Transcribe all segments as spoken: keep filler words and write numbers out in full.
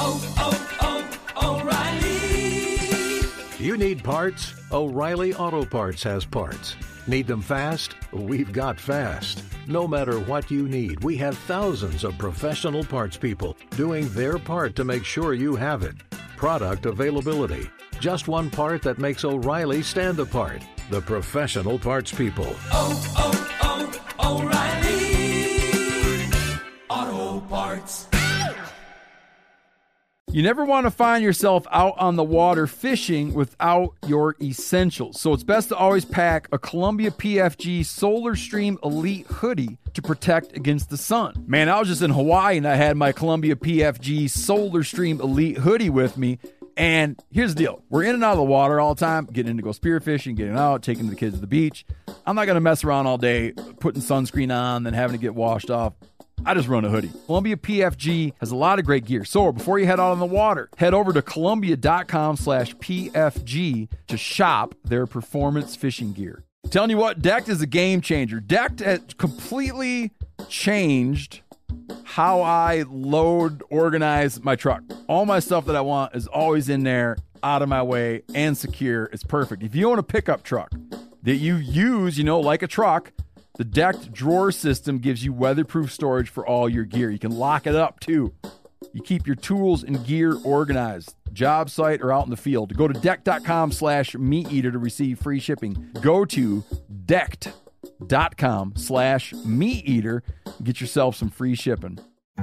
oh, oh, O'Reilly. You need parts? O'Reilly Auto Parts has parts. Need them fast? We've got fast. No matter what you need, we have thousands of professional parts people doing their part to make sure you have it. Product availability. Just one part that makes O'Reilly stand apart. The professional parts people. Oh, oh, oh, O'Reilly Auto Parts. You never want to find yourself out on the water fishing without your essentials. So it's best to always pack a Columbia P F G Solar Stream Elite hoodie to protect against the sun. Man, I was just in Hawaii and I had my Columbia P F G Solar Stream Elite hoodie with me. And here's the deal. We're in and out of the water all the time, getting in to go spearfishing, getting out, taking the kids to the beach. I'm not going to mess around all day putting sunscreen on, then having to get washed off. I just run a hoodie. Columbia P F G has a lot of great gear. So before you head out on the water, head over to Columbia.com slash PFG to shop their performance fishing gear. I'm telling you what, Decked is a game changer. Decked has completely changed how I load, organize my truck. All my stuff that I want is always in there, out of my way, and secure. It's perfect. If you own a pickup truck that you use, you know, like a truck, the Decked drawer system gives you weatherproof storage for all your gear. You can lock it up, too. You keep your tools and gear organized, job site or out in the field. Go to decked.com slash meat eater to receive free shipping. Go to decked.com slash meat eater and get yourself some free shipping.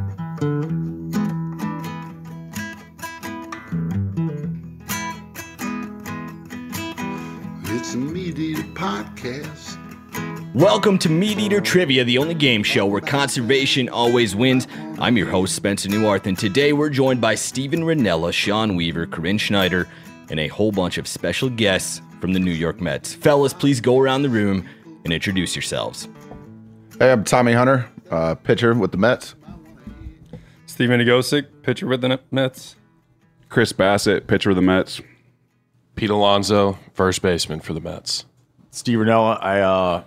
It's a Meat Eater podcast. Welcome to Meat Eater Trivia, the only game show where conservation always wins. I'm your host, Spencer Newarth, and today we're joined by Steven Rinella, Sean Weaver, Corinne Schneider, and a whole bunch of special guests from the New York Mets. Fellas, please go around the room and introduce yourselves. Hey, I'm Tommy Hunter, uh, pitcher with the Mets. Steven Nagosic, pitcher with the Mets. Chris Bassett, pitcher with the Mets. Pete Alonso, first baseman for the Mets. Steve Rinella, I uh,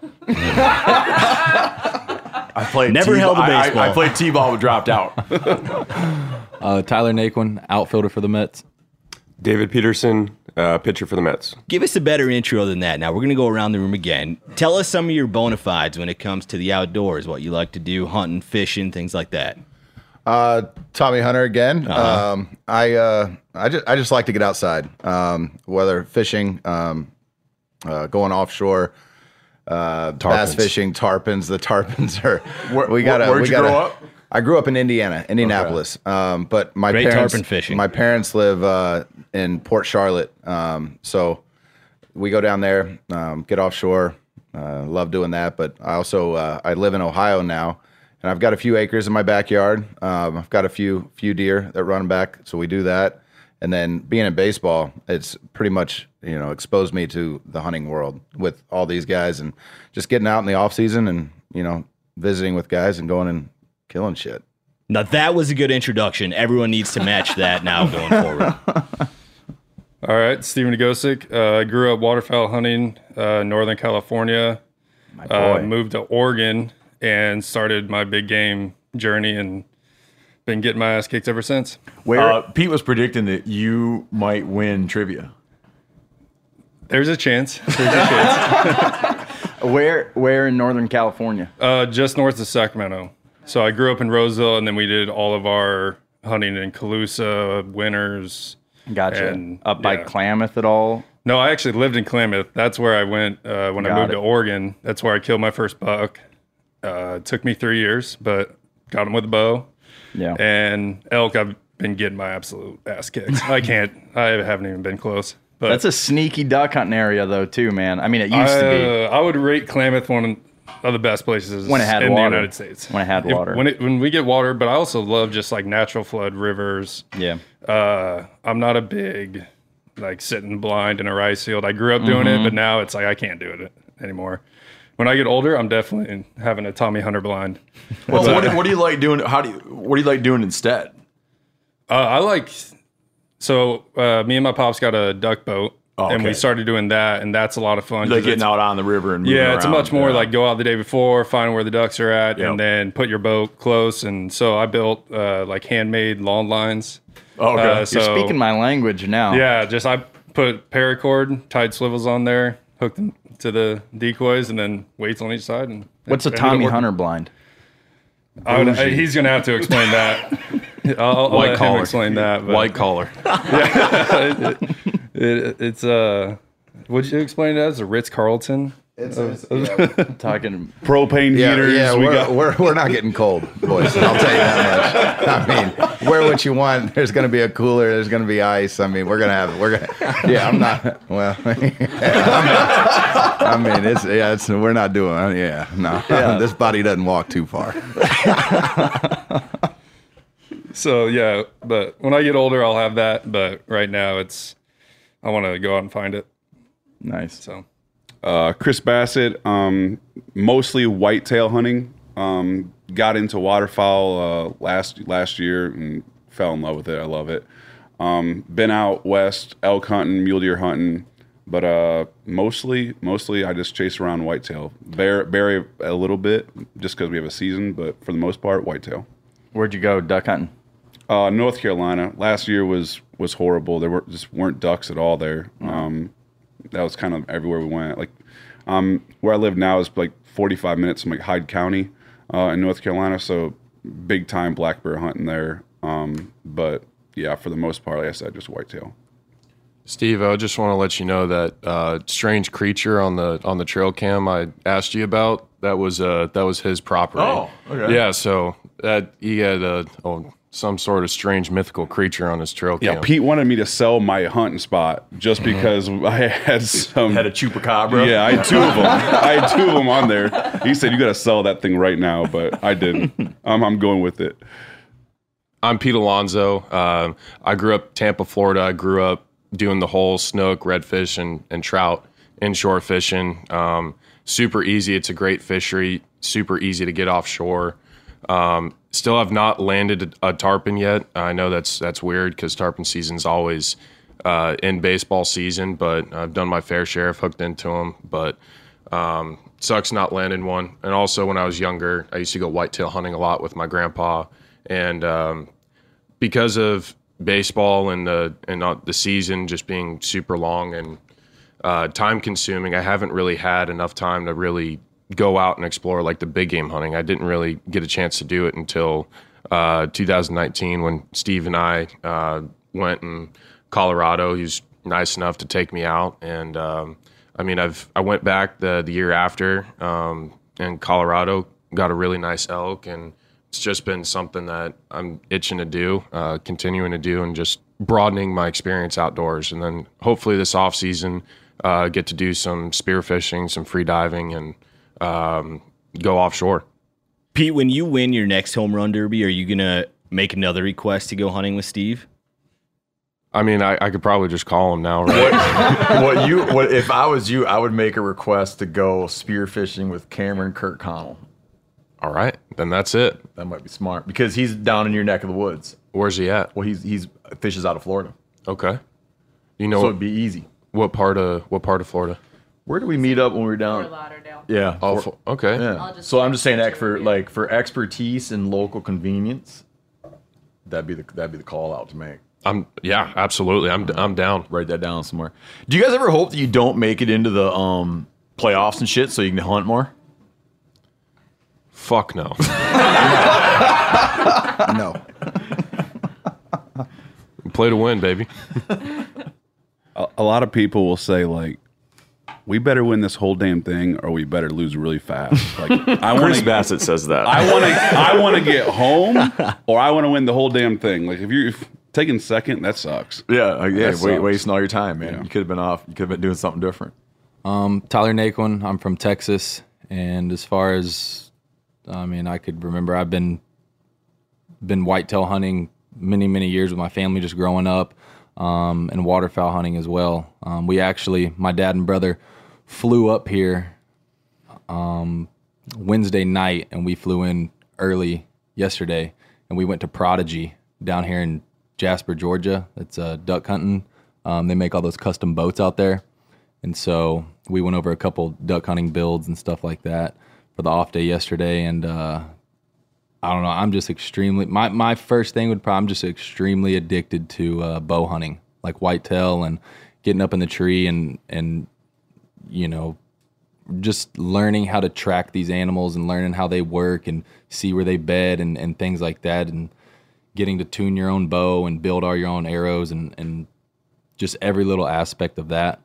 I played Never T- held a I, baseball. I, I played T-ball but dropped out. uh, Tyler Naquin, outfielder for the Mets. David Peterson, uh, pitcher for the Mets. Give us a better intro than that. Now, we're going to go around the room again. Tell us some of your bona fides when it comes to the outdoors, what you like to do, hunting, fishing, things like that. Uh, Tommy Hunter again. Uh-huh. Um, I uh, I just I just like to get outside, um, whether fishing, um, uh, going offshore, uh, bass fishing, tarpons. The tarpons are. Where, we gotta. Where'd we you gotta, grow up? I grew up in Indiana, Indianapolis. Okay. Um, but my Great parents, tarpon fishing. My parents live uh, in Port Charlotte, um, so we go down there, um, get offshore. Uh, love doing that, but I also uh, I live in Ohio now. And I've got a few acres in my backyard. Um, I've got a few few deer that run back, so we do that. And then being in baseball, it's pretty much, you know, exposed me to the hunting world with all these guys and just getting out in the off season and, you know, visiting with guys and going and killing shit. Now, that was a good introduction. Everyone needs to match that now going forward. All right, Steven Nagosic. Uh, I grew up waterfowl hunting, uh, Northern California. My boy. Uh, moved to Oregon and started my big game journey and been getting my ass kicked ever since. Where uh, Pete was predicting that you might win trivia. There's a chance. There's a chance. Where where in Northern California? Uh, just north of Sacramento. So I grew up in Roseville, and then we did all of our hunting in Calusa, Winters. Gotcha. And, Up by yeah. Klamath at all? No, I actually lived in Klamath. That's where I went uh, when Got I moved it. to Oregon. That's where I killed my first buck. Uh, it took me three years, but got him with a bow. Yeah. And elk, I've been getting my absolute ass kicked. I can't. I haven't even been close. But That's a sneaky duck hunting area, though, too, man. I mean, it used I, to be. uh, I would rate Klamath one of the best places When it had in water. the United States. When it had If- water. when, it, when we get water, but I also love just like natural flood rivers. Yeah. Uh, I'm not a big like sitting blind in a rice field. I grew up doing Mhm. it, but now it's like I can't do it anymore. When I get older, I'm definitely having a Tommy Hunter blind. Well, what, do- what do you like doing? How do you? What do you like doing instead? Uh, I like so uh, me and my pops got a duck boat, Oh, and we okay. started doing that, and that's a lot of fun. You like 'cause getting it's- out on the river and moving yeah, it's a around. much more Yeah. like go out the day before, find where the ducks are at, Yep. and then put your boat close. And so I built uh, like handmade lawn lines. Oh, okay. Uh, so, You're speaking my language now. Yeah, just I put paracord, tied swivels on there, hooked them to the decoys, and then weights on each side. And What's a it ended Tommy up working. Hunter blind? I would, I, he's going to have to explain that. I'll, I'll White let collar. him explain that. But, White collar. yeah, it, it, it's uh, would you explain it as a Ritz Carlton? It's, it's yeah, talking propane yeah, heaters. Yeah, we we're, got we're we're not getting cold, boys. I'll tell you that much. I mean, wear what you want. There's going to be a cooler. There's going to be ice. I mean, we're gonna have. We're gonna. Yeah, I'm not. Well, I'm not, I mean, it's yeah. It's we're not doing. Yeah, no. Yeah. This body doesn't walk too far. So yeah, but when I get older, I'll have that. But right now, it's I want to go out and find it. nice. So. uh, Chris Bassett, um, mostly whitetail hunting. Um, got into waterfowl uh, last last year and fell in love with it. I love it. Um, been out west elk hunting, mule deer hunting, but uh, mostly mostly I just chase around whitetail. Bear berry a little bit just because we have a season, but for the most part, whitetail. Where'd you go duck hunting? Uh, North Carolina. Last year was was horrible. There were just weren't ducks at all there. Um, that was kind of everywhere we went. Like um, where I live now is like forty-five minutes from like Hyde County uh, in North Carolina. So big time black bear hunting there. Um, but yeah, for the most part, like I said, just whitetail. Steve, I just want to let you know that uh, strange creature on the on the trail cam I asked you about, that was uh that was his property. Oh, okay. Yeah, so that he had a oh, some sort of strange mythical creature on his trail cam. Yeah, Pete wanted me to sell my hunting spot just because I had some Had a chupacabra. Yeah, I had two of them. I had two of them on there. He said you got to sell that thing right now, but I didn't. Um, I'm going with it. I'm Pete Alonso. Um, I grew up Tampa, Florida. I grew up doing the whole snook, redfish, and, and trout inshore fishing. Um, super easy. It's a great fishery. Super easy to get offshore. Um, still have not landed a, a tarpon yet. I know that's that's weird because tarpon season's always uh, in baseball season, but I've done my fair share. I've hooked into them, but um, sucks not landing one. And also when I was younger, I used to go whitetail hunting a lot with my grandpa. And um, because of baseball and the and uh, the season just being super long and uh, time consuming, I haven't really had enough time to really go out and explore like the big game hunting. I didn't really get a chance to do it until uh, two thousand nineteen when Steve and I uh, went in Colorado. He was nice enough to take me out, and um, I mean, I've I went back the the year after um, in Colorado, got a really nice elk, and it's just been something that I'm itching to do, uh, continuing to do, and just broadening my experience outdoors. And then hopefully this off season, uh, get to do some spearfishing, some free diving, and um, go offshore. Pete, when you win your next home run derby, are you going to make another request to go hunting with Steve? I mean, I, I could probably just call him now, right? What you? What if I was you? I would make a request to go spearfishing with Cameron Kirkconnell. All right, then that's it. That might be smart because he's down in your neck of the woods. Where's he at? Well, he's he's fishes out of Florida. Okay. You know, so what, it'd be easy. What part of what part of Florida? Where did we meet up when we were down? Fort Lauderdale. Yeah. Oh, Fort- okay. Yeah. I'll just So I'm just saying check that for it. like for expertise and local convenience, that'd be the that'd be the call out to make. I'm yeah, absolutely. I'm I'm down. Write that down somewhere. Do you guys ever hope that you don't make it into the um playoffs and shit so you can hunt more? Fuck no. No. Play to win, baby. A, a lot of people will say like, we better win this whole damn thing, or we better lose really fast. Like, I want Chris Bassett says that. I want to. I want to get home, or I want to win the whole damn thing. Like, if you're if taking second, that sucks. Yeah, like, yeah, That wait, sucks. wasting all your time, man. Yeah. You could have been off. You could have been doing something different. Um, Tyler Naquin. I'm from Texas, and as far as I mean, I could remember I've been been whitetail hunting many many years with my family, just growing up, um, and waterfowl hunting as well. Um, we actually, my dad and brother, flew up here um, Wednesday night, and we flew in early yesterday, and we went to Prodigy down here in Jasper, Georgia. It's uh, duck hunting. Um, they make all those custom boats out there. And so we went over a couple duck hunting builds and stuff like that for the off day yesterday. And uh, I don't know. I'm just extremely my my first thing would probably I'm just extremely addicted to uh, bow hunting, like whitetail and getting up in the tree and and you know just learning how to track these animals and learning how they work and see where they bed and, and things like that, and getting to tune your own bow and build all your own arrows and and just every little aspect of that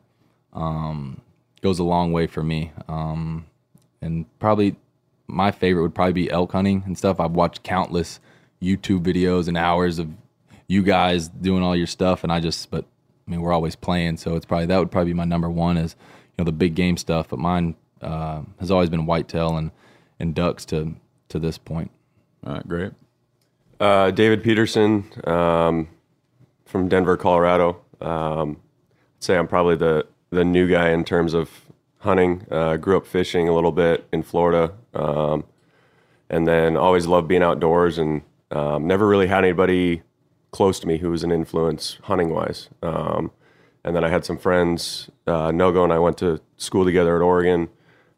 um, goes a long way for me. Um, and probably my favorite would probably be elk hunting and stuff. I've watched countless YouTube videos and hours of you guys doing all your stuff, and I just, but I mean, we're always playing, so it's probably, that would probably be my number one is, you know, the big game stuff, but mine uh, has always been whitetail and, and ducks to, to this point. All right, great. Uh, David Peterson um, from Denver, Colorado. Um, I'd say I'm probably the, the new guy in terms of hunting. Uh, grew up fishing a little bit in Florida, um, and then always loved being outdoors, and um, never really had anybody close to me who was an influence hunting-wise. Um, and then I had some friends, uh, Nogo and I went to school together at Oregon.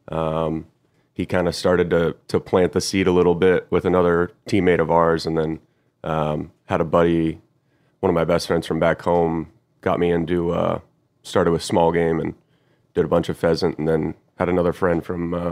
Um, he kind of started to to plant the seed a little bit with another teammate of ours, and then um, had a buddy, one of my best friends from back home, got me into, uh, started with small game and did a bunch of pheasant, and then had another friend from uh,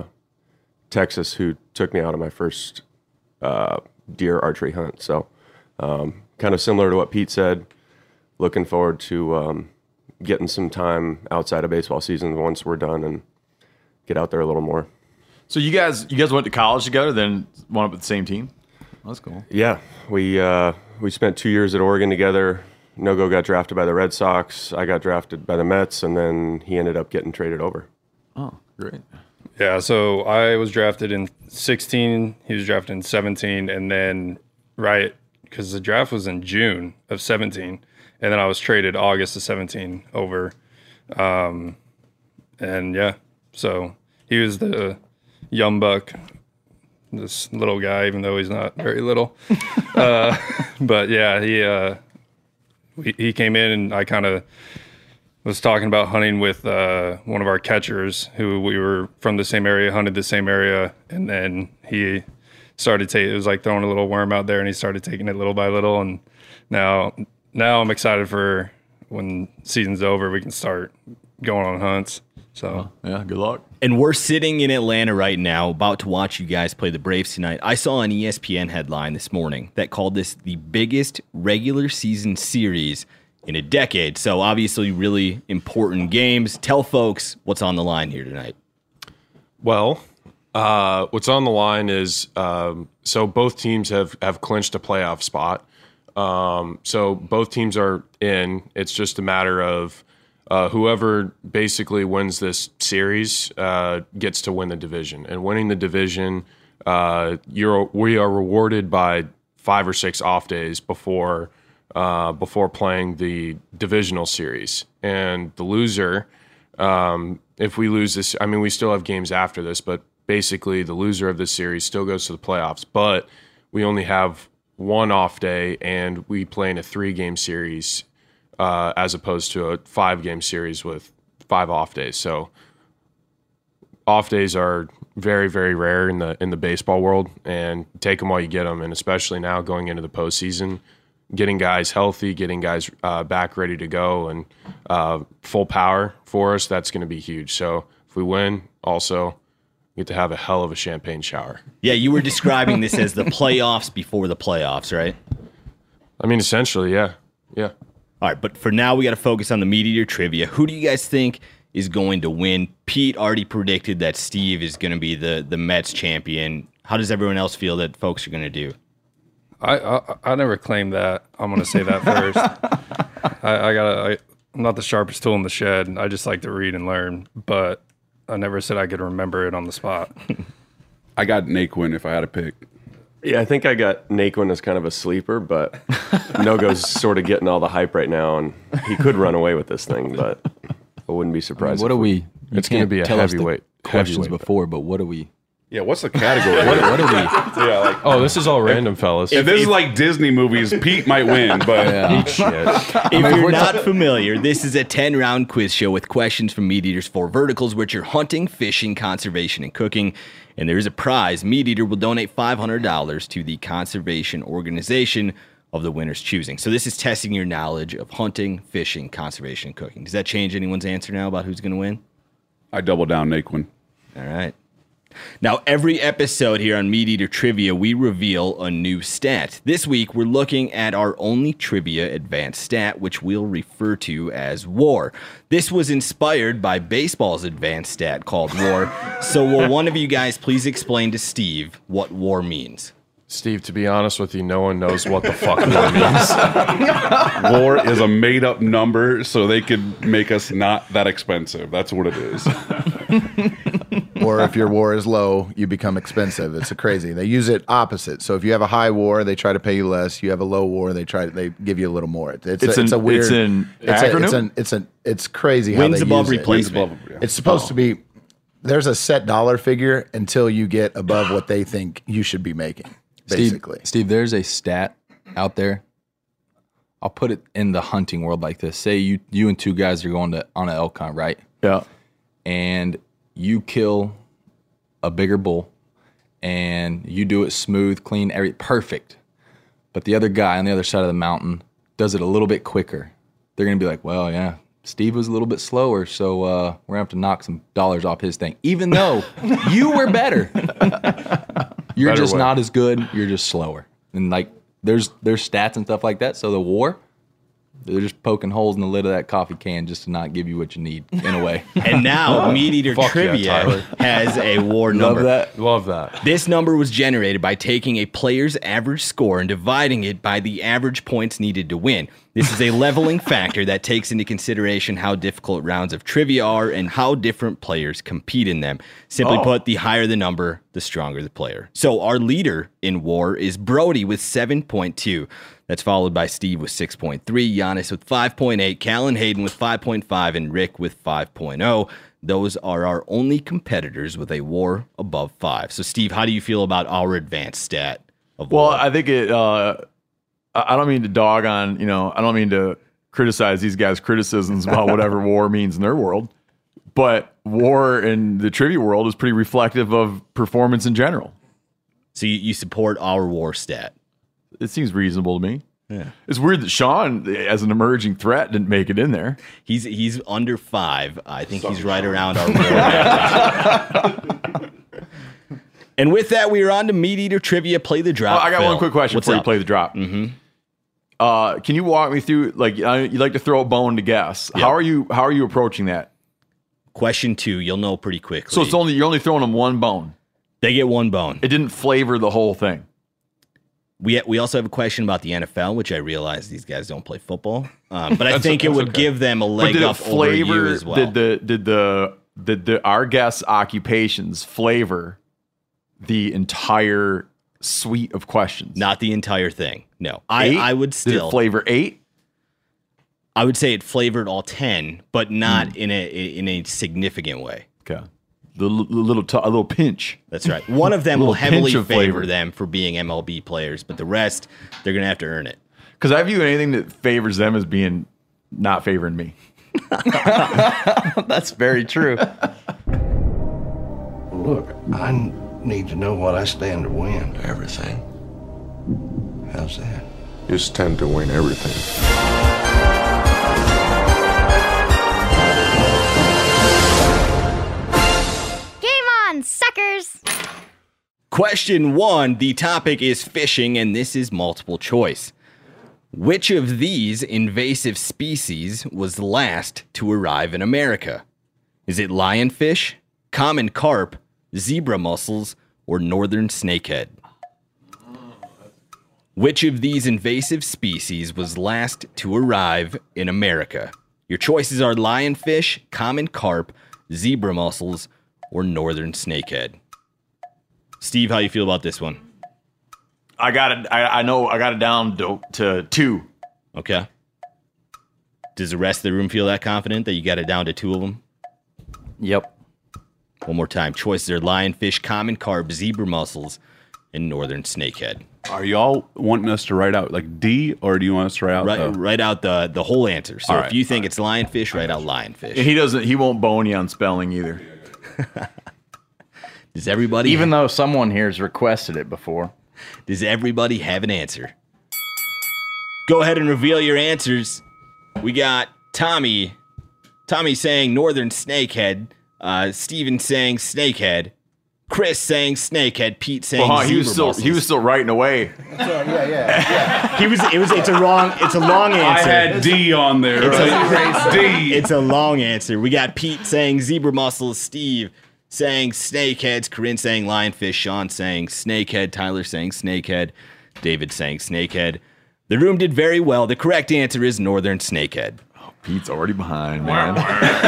Texas who took me out on my first uh, deer archery hunt. So um, kind of similar to what Pete said, looking forward to um, getting some time outside of baseball season once we're done and get out there a little more. So you guys, you guys went to college together, then wound up with the same team? That's cool. Yeah, we uh, we spent two years at Oregon together. Nogo got drafted by the Red Sox. I got drafted by the Mets, and then he ended up getting traded over. Oh, great. Yeah, so I was drafted in sixteen. He was drafted in seventeen, and then right because the draft was in June of seventeen, and then I was traded August of seventeen over. Um, and yeah, so he was the young buck, this little guy, even though he's not very little. uh, but yeah, he uh, he, he came in, and I kind of was talking about hunting with uh, one of our catchers who we were from the same area, hunted the same area, and then he started taking, it was like throwing a little worm out there, and he started taking it little by little, and now now I'm excited for when season's over, we can start going on hunts. So yeah, good luck. And we're sitting in Atlanta right now, about to watch you guys play the Braves tonight. I saw an E S P N headline this morning that called this the biggest regular season series in a decade. So obviously really important games. Tell folks what's on the line here tonight. Well, uh, what's on the line is um, so both teams have, have clinched a playoff spot. Um, so both teams are in. It's just a matter of uh, whoever basically wins this series uh, gets to win the division. And winning the division, uh, you're we are rewarded by five or six off days before uh, before playing the divisional series. And the loser, um, if we lose this, I mean, we still have games after this, but basically the loser of this series still goes to the playoffs. But we only have one off day, and we play in a three-game series uh, as opposed to a five-game series with five off days. So off days are very, very rare in the in the baseball world, and take them while you get them. And especially now going into the postseason, getting guys healthy, getting guys uh, back ready to go, and uh, full power for us, that's going to be huge. So if we win, also get to have a hell of a champagne shower. Yeah, you were describing this as the playoffs before the playoffs, right? I mean, essentially, yeah. Yeah. All right, but for now, we got to focus on the Meat Eater trivia. Who do you guys think is going to win? Pete already predicted that Steve is going to be the, the Mets champion. How does everyone else feel that folks are going to do? I, I I never claimed that. I'm going to say that first. I, I gotta. I'm not the sharpest tool in the shed. I just like to read and learn, but I never said I could remember it on the spot. I got Naquin if I had to pick. Yeah, I think I got Naquin as kind of a sleeper, but Nogo's sort of getting all the hype right now, and he could run away with this thing, but I wouldn't be surprised. I mean, what if do we? You It's going to be a tell us the heavyweight. questions heavyweight. before, but what do we? Yeah, what's the category? What, what are we? Yeah, like, oh, this is all random, fellas. if this is like Disney movies, Pete might win, but Yeah. Eat shit. If you're not familiar, this is a ten-round quiz show with questions from Meat Eater's four verticals, which are hunting, fishing, conservation, and cooking. And there is a prize. Meat Eater will donate five hundred dollars to the conservation organization of the winner's choosing. So this is testing your knowledge of hunting, fishing, conservation, and cooking. Does that change anyone's answer now about who's going to win? I double down Naquin. All right. Now, every episode here on Meat Eater Trivia, we reveal a new stat. This week, we're looking at our only trivia advanced stat, which we'll refer to as WAR. This was inspired by baseball's advanced stat called WAR. So will one of you guys please explain to Steve what WAR means? Steve, to be honest with you, no one knows what the fuck war means. War is a made-up number, so they could make us not that expensive. That's what it is. Or if your war is low, you become expensive. It's a crazy. They use it opposite. So if you have a high war, they try to pay you less. You have a low war, they try they give you a little more. It's, It's a, it's an- a weird. it's an it's a, acronym? it's an it's an it's crazy how Wins they above use it. replacement. Wins above, yeah. It's supposed to be. There's a set dollar figure until you get above what they think you should be making. Basically, Steve, Steve, there's a stat out there. I'll put it in the hunting world like this. Say you you and two guys are going to on an elk hunt, right? Yeah. And you kill a bigger bull, and you do it smooth, clean, every perfect. But the other guy on the other side of the mountain does it a little bit quicker. They're gonna be like, well, yeah, Steve was a little bit slower, so uh, we're gonna have to knock some dollars off his thing, even though you were better. You're Better just way. not as good. You're just slower. And like, there's there's stats and stuff like that. So the war, they're just poking holes in the lid of that coffee can just to not give you what you need in a way. And now, Meat Eater Fuck yeah, Trivia Tyler. has a WAR Love number. that. Love that. This number was generated by taking a player's average score and dividing it by the average points needed to win. This is a leveling factor that takes into consideration how difficult rounds of trivia are and how different players compete in them. Simply Oh. put, the higher the number, the stronger the player. So our leader in WAR is Brody with seven point two. That's followed by Steve with six point three, Giannis with five point eight, Callan Hayden with five point five, and Rick with five point oh. Those are our only competitors with a WAR above five. So, Steve, how do you feel about our advanced stat of Well, WAR? I think it. Uh, I I don't mean to dog on. You know, I don't mean to criticize these guys' criticisms about whatever war means in their world. But war in the trivia world is pretty reflective of performance in general. So you, you support our WAR stat? It seems reasonable to me. Yeah. It's weird that Sean, as an emerging threat, didn't make it in there. He's he's under five. I think he's right around our WAR average. And with that, we are on to Meat Eater Trivia. Play the Oh, drop. I got Phil. one quick question What's before up? you play the drop. Mm-hmm. Uh, can you walk me through? Like, uh, you like to throw a bone to guess. Yep. How are you? How are you approaching that? Question two, you'll know pretty quickly. So it's only you're only throwing them one bone. They get one bone. It didn't flavor the whole thing. We we also have a question about the N F L, which I realize these guys don't play football, um, but I That's- think it that's would okay. give them a But leg did it up over you flavor? as well. Did the did the did the our guests' occupations flavor the entire suite of questions? Not the entire thing. No, I, Eight? I would Did still it flavor eight? I would say it flavored all ten, but not Hmm. in a in a significant way. Okay, the, l- the little t- a little pinch. That's right. One of them will Little pinch heavily of favor flavor. them for being M L B players, but the rest they're gonna have to earn it. Because I view anything that favors them as being not favoring me. That's very true. Look, I n- need to know what I stand to win. Everything. How's that? You stand to win everything. Game on, suckers! Question one, the topic is fishing, and this is multiple choice. Which of these invasive species was last to arrive in America? Is it lionfish, common carp, zebra mussels, or northern snakehead? Which of these invasive species was last to arrive in America? Your choices are lionfish, common carp, zebra mussels, or northern snakehead. Steve, how you feel about this one? I got it. I, I know. I got it down to, to two. Okay. Does the rest of the room feel that confident that you got it down to two of them? Yep. One more time. Choices are lionfish, common carp, zebra mussels, and northern snakehead. Are y'all wanting us to write out like D, or do you want us to write out Write, the... write out the, the whole answer. So All if right, you think it's lionfish, write out lionfish. He doesn't. He won't bone you on spelling either. Does everybody... Even though someone here has requested it before. Does everybody have an answer? Go ahead and reveal your answers. We got Tommy. Tommy saying northern snakehead. Uh, Steven saying snakehead. Chris saying snakehead. Pete saying Well, zebra he was still mussels. he was still writing away. yeah, yeah, yeah. He was. It was. It's a wrong. It's a long answer. I had D on there. It's Right? a, D. It's a long answer. We got Pete saying zebra mussels. Steve saying snakeheads. Corinne saying lionfish. Sean saying snakehead. Tyler saying snakehead. David saying snakehead. The room did very well. The correct answer is northern snakehead. Oh, Pete's already behind, man.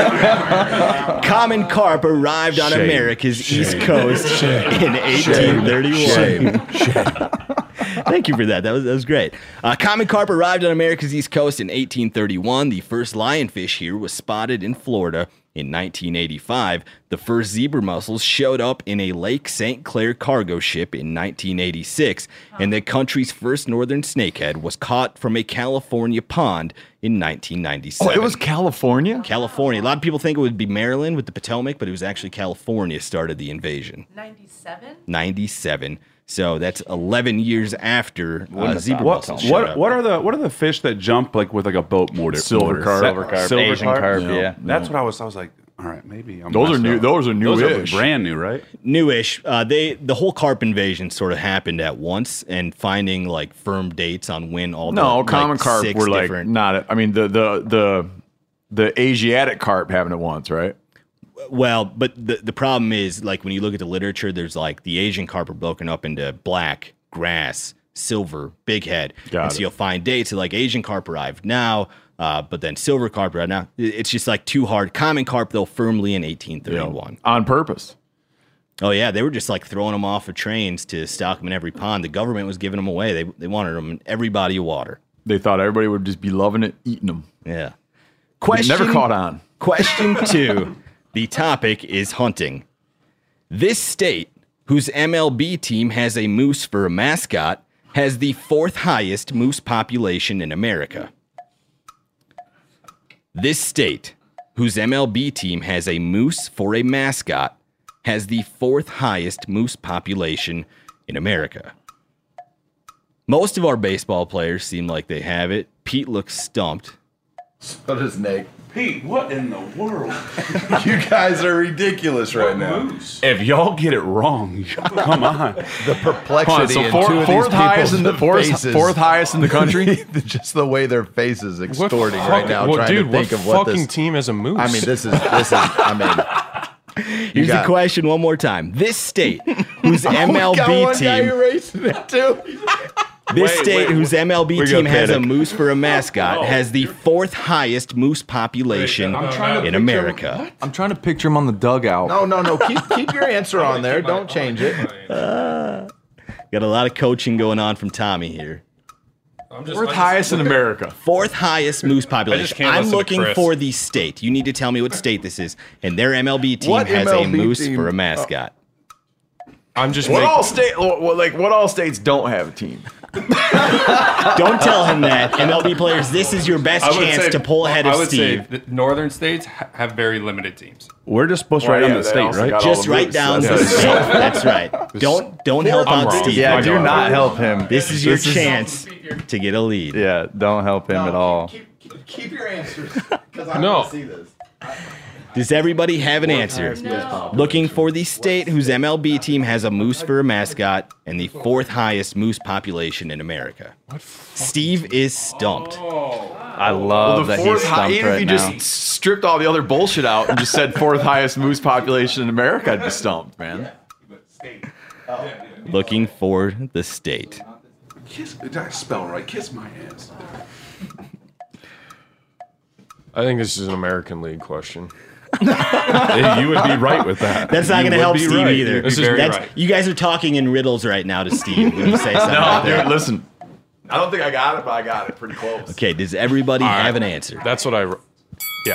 Common carp arrived on Shame. America's Shame. East Coast Shame. in eighteen thirty-one. Shame. Shame. Thank you for that. That was that was great. Uh, common carp arrived on America's East Coast in eighteen thirty-one. The first lionfish here was spotted in Florida in nineteen eighty-five. The first zebra mussels showed up in a Lake Saint Clair cargo ship in nineteen eighty-six, and the country's first northern snakehead was caught from a California pond in nineteen ninety-seven. Oh, it was California? California. A lot of people think it would be Maryland with the Potomac, but it was actually California started the invasion. ninety-seven? ninety-seven. So that's eleven years after uh, zebra What, mussels showed what, up. what are the what are the fish that jump like with like a boat motor? Silver motor? carp. That- Silver carp. Silver Asian carp, yeah. That's what I was. I was like, all right, maybe. I'm Those are messed new- up. those are Those are new-ish. brand new, right? Newish. Uh, they the whole carp invasion sort of happened at once, and finding like firm dates on when all the No, like, common carp six were like different- not. I mean, the the the the Asiatic carp happened at once, right? Well, but the the problem is like when you look at the literature, there's like the Asian carp are broken up into black, grass, silver, big head. Got and so it. you'll find dates like Asian carp arrived now, uh, but then silver carp right now. It- It's just like too hard. Common carp though firmly in eighteen thirty-one. On purpose. Oh yeah, they were just like throwing them off of trains to stock them in every pond. The government was giving them away. They they wanted them in every body of water. They thought everybody would just be loving it, eating them. Yeah. Never caught on. Question two. The topic is hunting. This state, whose M L B team has a moose for a mascot, has the fourth highest moose population in America. This state, whose M L B team has a moose for a mascot, has the fourth highest moose population in America. Most of our baseball players seem like they have it. Pete looks stumped. So does Nick. Pete, what in the world? You guys are ridiculous right now. If y'all get it wrong, come on. The perplexity so in four- two of fourth these highest people's in the- fourth- faces. fourth highest in the country? Just the way their faces extorting fuck- right now, what- trying dude, to think what of what fucking this team has a moose? I mean, this is this is. I mean, Here's got- the question one more time. This state, whose M L B we got one guy team, erasing it too. this Wait, state wait, whose M L B we team got has a panic. moose for a mascot, has the fourth highest moose population I'm trying to in picture- America. I'm trying to picture him on the dugout. No, no, no. Keep keep your answer on there. Don't change it. Uh, got a lot of coaching going on from Tommy here. Fourth highest in America. Fourth highest moose population. can't I'm listen to looking Chris. for the state. You need to tell me what state this is. And their M L B team What has M L a B moose team? for a mascot. I'm just What making, all state? What, like what all states don't have a team? Don't tell him that. M L B players, this is your best I would chance say- to pull ahead of I would Steve. say the northern states ha- have very limited teams. We're just supposed to Well, write yeah, down the they state, also right? got all Just the write moves. down the That's- state. That's right. Don't don't help I'm out wrong. Steve. Yeah, My do God. not help him. This is your This is- chance to get a lead. Yeah, don't help him at all. Keep, keep your answers because I No. wanna see this. Does everybody have an answer? Looking for the state whose M L B team has a moose for a mascot and the fourth highest moose population in America. Steve is stumped. I love that he's fourth high, stumped even if right you now. just stripped all the other bullshit out and just said fourth highest moose population in America, I'd be stumped, man. Looking for the state. Kiss, did I spell right? Kiss my ass. I think this is an American League question. You would be right with that. That's not You going to would help be Steve right. either. You'd be very That's- right. You guys are talking in riddles right now to Steve when you say something No, like dude, that. listen. I don't think I got it, but I got it pretty close. Okay, does everybody All right. have an answer? That's what I. wr- Yeah.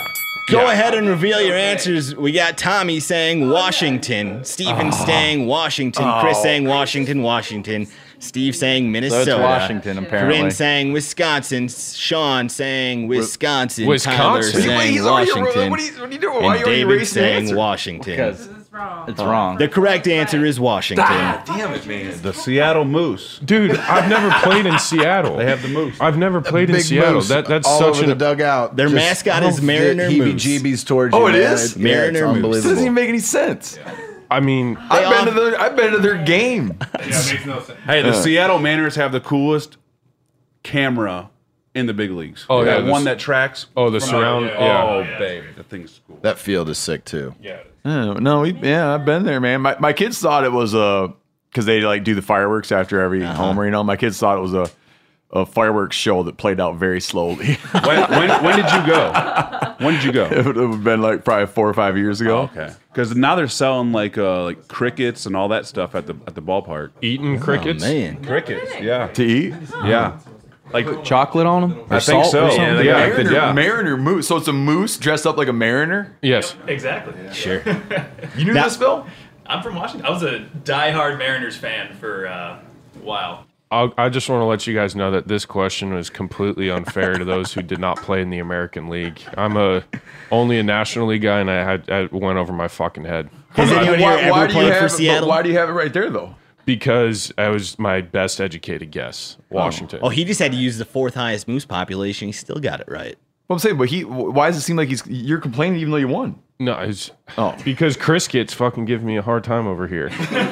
Go Yeah. ahead and reveal your answers. We got Tommy saying Washington, Stephen Oh. saying Washington, Chris Oh. saying Washington, Washington, Steve saying Minnesota, Washington, apparently. Corinne saying Wisconsin, Sean saying Wisconsin, Wisconsin? Tyler Wait, wait, saying he's already- Washington, what are you- what are you doing? and Why are you already David erasing the saying answer? Washington. Because it's wrong. The correct answer is Washington. Damn it, man. The Seattle Moose. Dude, I've never played in Seattle. They have the Moose. I've never played in Big Seattle. moose That that's all such over an the dugout. Their Just mascot is Mariner Moose. Heebie-jeebies towards Oh, you. it man. is? It- yeah, Mariner it's Moose. This unbelievable. doesn't even make any sense. I mean, I've all- been to their I've been to their game. Hey, the Seattle Mariners have the coolest camera in the big leagues. Oh, They yeah, got the one s- that tracks. oh, the from- surround- Oh, yeah. babe, the thing's cool. That field is sick too. Yeah. Oh, no, we, yeah, I've been there, man. My my kids thought it was a because they like do the fireworks after every homer. You know, my kids thought it was a a fireworks show that played out very slowly. when, when, when did you go? When did you go? It would have been like probably four or five years ago. Oh, okay. Because now they're selling like uh, like crickets and all that stuff at the at the ballpark. eating crickets. Oh, man. Crickets, yeah, To eat? yeah. Like Chocolate on them? I think so. Yeah, Yeah, Mariner, yeah. Mariner moose. So it's a moose dressed up like a mariner. Yes. Exactly. Sure. You knew Now- this, Phil? I'm from Washington. I was a diehard Mariners fan for uh, a while. I'll, I just want to let you guys know that this question was completely unfair to those who did not play in the American League. I'm a only a National League guy, and I had I went over my fucking head Has anyone here ever do you played for have, Seattle? Why do you have it right there, though? because I was my best educated guess. Washington. Oh, he just had to use the fourth highest moose population. He still got it right. Well, I'm saying, but he. Why does it seem like he's? You're complaining even though you won. No, it's Oh. because Chris gets fucking giving me a hard time over here.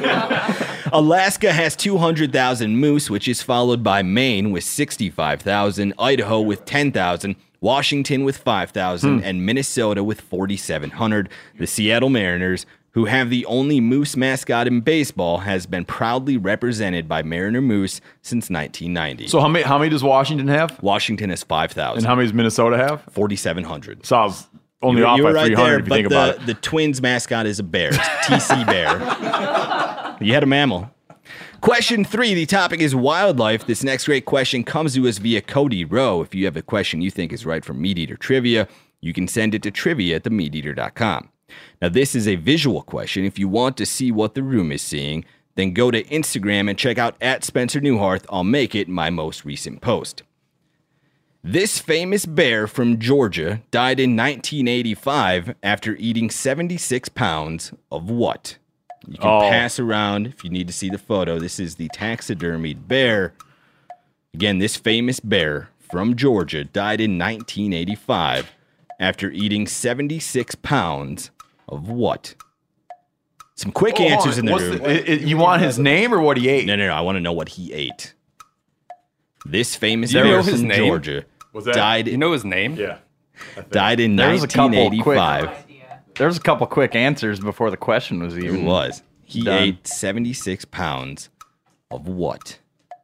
Alaska has two hundred thousand moose, which is followed by Maine with sixty-five thousand, Idaho with ten thousand, Washington with five thousand, Hmm. and Minnesota with forty-seven hundred. The Seattle Mariners, who have the only moose mascot in baseball, has been proudly represented by Mariner Moose since nineteen ninety. So how many? How many does Washington have? Washington has five thousand. And how many does Minnesota have? forty-seven hundred. So I was only You, off you by were right three hundred there, if you but think the, about it. the Twins mascot is a bear. It's T C Bear. You had a mammal. Question three, the topic is wildlife. This next great question comes to us via Cody Rowe. If you have a question you think is right from Meat Eater Trivia, you can send it to trivia at the meat eater dot com. Now, this is a visual question. If you want to see what the room is seeing, then go to Instagram and check out at Spencer Newharth. I'll make it my most recent post. This famous bear from Georgia died in nineteen eighty-five after eating seventy-six pounds of what? You can Oh. pass around if you need to see the photo. This is the taxidermied bear. Again, this famous bear from Georgia died in nineteen eighty-five after eating seventy-six pounds of what? Some quick Hold on, answers in the what's room. the- i- i- you want his name or what he ate? No, no, no. I want to know what he ate. This famous You bear know his from name? Georgia Was that- died. You know his name? Yeah. Died in There was a couple nineteen quick- eighty-five. There was a couple quick answers before the question was It even. was. He done. ate seventy-six pounds of what?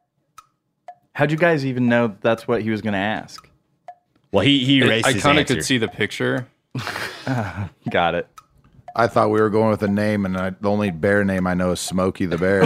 How'd you guys even know that's what he was going to ask? Well, he he I, erased I his kind of answer. could see the picture. Got it. I thought we were going with a name, and I, the only bear name I know is Smokey the Bear.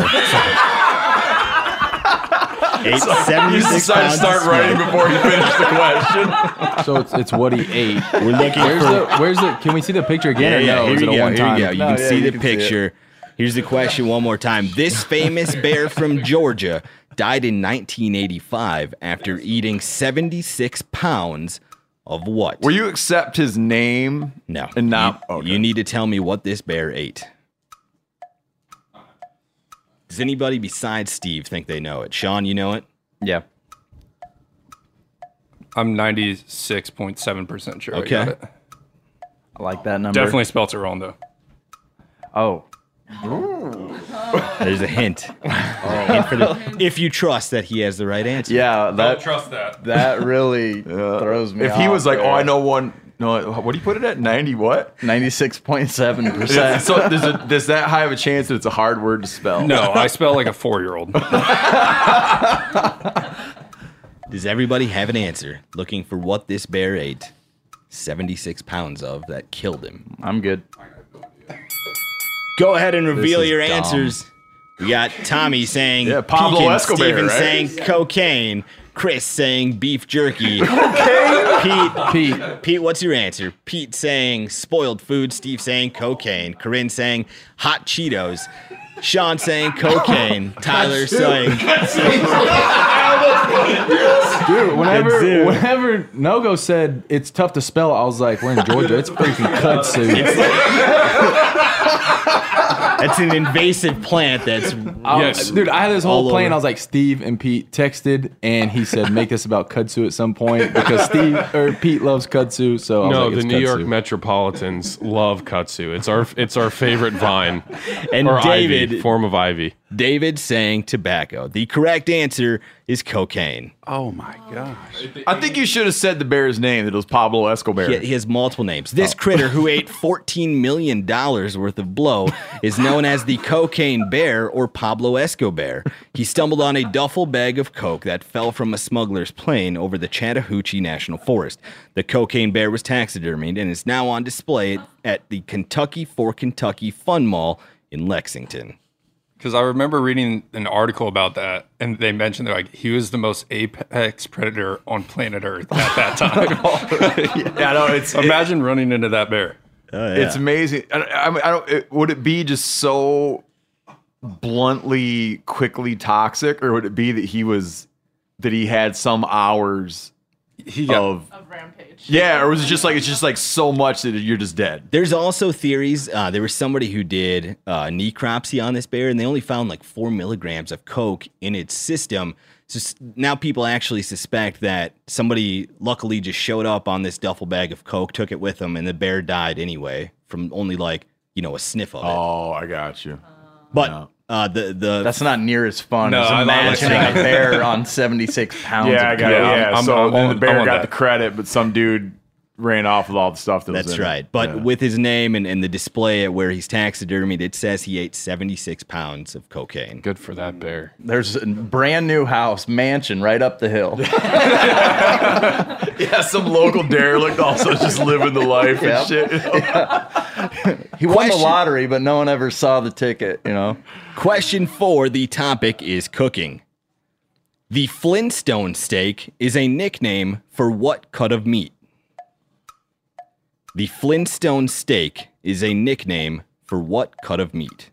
Ate You seventy-six decided to pounds start of writing smoke. before you finished the question. So it's it's what he ate. We're looking Where's for. the Where's the? Can we see the picture again Yeah, or yeah, no? here Is you it a go. one Here time? you go. You No, can yeah, see you the can see it. picture. Here's the question one more time. This famous bear from Georgia died in nineteen eighty-five after eating seventy-six pounds of what? Will you accept his name? No. And not. You, okay. you need to tell me what this bear ate. Does anybody besides Steve think they know it? Sean, you know it? Yeah. I'm ninety-six point seven percent sure. Okay. I got it. I like that number. Definitely spelt it wrong though. Oh. There's a hint. Hint for the- if you trust that he has the right answer. Yeah, that trust that. that really throws me If he off was like, there. "Oh, I know one," no, what do you put it at? Ninety what? ninety-six point seven Yeah, percent. so there's, a, there's that high of a chance that it's a hard word to spell. No, I spell like a four year old. Does everybody have an answer? Looking for what this bear ate seventy-six pounds of that killed him. I'm good. Go ahead and reveal is your dumb. answers. We got Tommy saying Yeah, Pablo pecan, Escobar, Steven right? saying cocaine, Chris saying beef jerky. Pete, Pete, Pete, what's your answer? Pete saying spoiled food. Steve saying cocaine. Corinne saying hot Cheetos. Sean saying cocaine. Tyler saying. Dude, whenever whenever Nogo said it's tough to spell, I was like, we're in Georgia. It's freaking kudzu. It's an invasive plant that's. Yes. Dude, I had this whole all plan. over. I was like, Steve and Pete texted, and he said, make this about kudzu at some point because Steve or Pete loves kudzu. So I was No, like, the it's New York kudzu. Metropolitans love kudzu. It's our it's our favorite vine. And or David- ivy, form of ivy. David saying tobacco. The correct answer is cocaine. Oh my gosh. I think you should have said the bear's name. That it was Pablo Escobar. He, he has multiple names. This critter who ate fourteen million dollars worth of blow is known as the cocaine bear or Pablo Escobar. He stumbled on a duffel bag of coke that fell from a smuggler's plane over the Chattahoochee National Forest. The cocaine bear was taxidermied and is now on display at the Kentucky for Kentucky Fun Mall in Lexington. Because I remember reading an article about that, and they mentioned that like he was the most apex predator on planet Earth at that time. Yeah, no, it's Imagine running into that bear. It's amazing. I, I, I don't. It, would it be just so bluntly, quickly toxic, or would it be that he was that he had some hours he got, of, of rampage? Yeah, or was it just like it's just like so much that you're just dead? There's also theories. Uh, there was somebody who did uh, necropsy on this bear, and they only found like four milligrams of coke in its system. So s- now people actually suspect that somebody luckily just showed up on this duffel bag of coke, took it with them, and the bear died anyway from only like you know a sniff of it. Oh, I got you. But uh, the the That's not near as fun No, as I love imagining it. a bear on seventy-six pounds. Yeah, I of got coke. it. Yeah, I'm- so I'm- then I'm- the bear I want got that. the credit, but some dude ran off with all the stuff that was That's in it. right. But Yeah. with his name and, and the display at where he's taxidermied, it says he ate seventy-six pounds of cocaine. Good for that bear. There's a brand new house, mansion right up the hill. Yeah, some local derelict also just living the life Yep. and shit. you know? He won the Question- lottery, but no one ever saw the ticket, you know? Question four, the topic is cooking. The Flintstone steak is a nickname for what cut of meat? The Flintstone steak is a nickname for what cut of meat?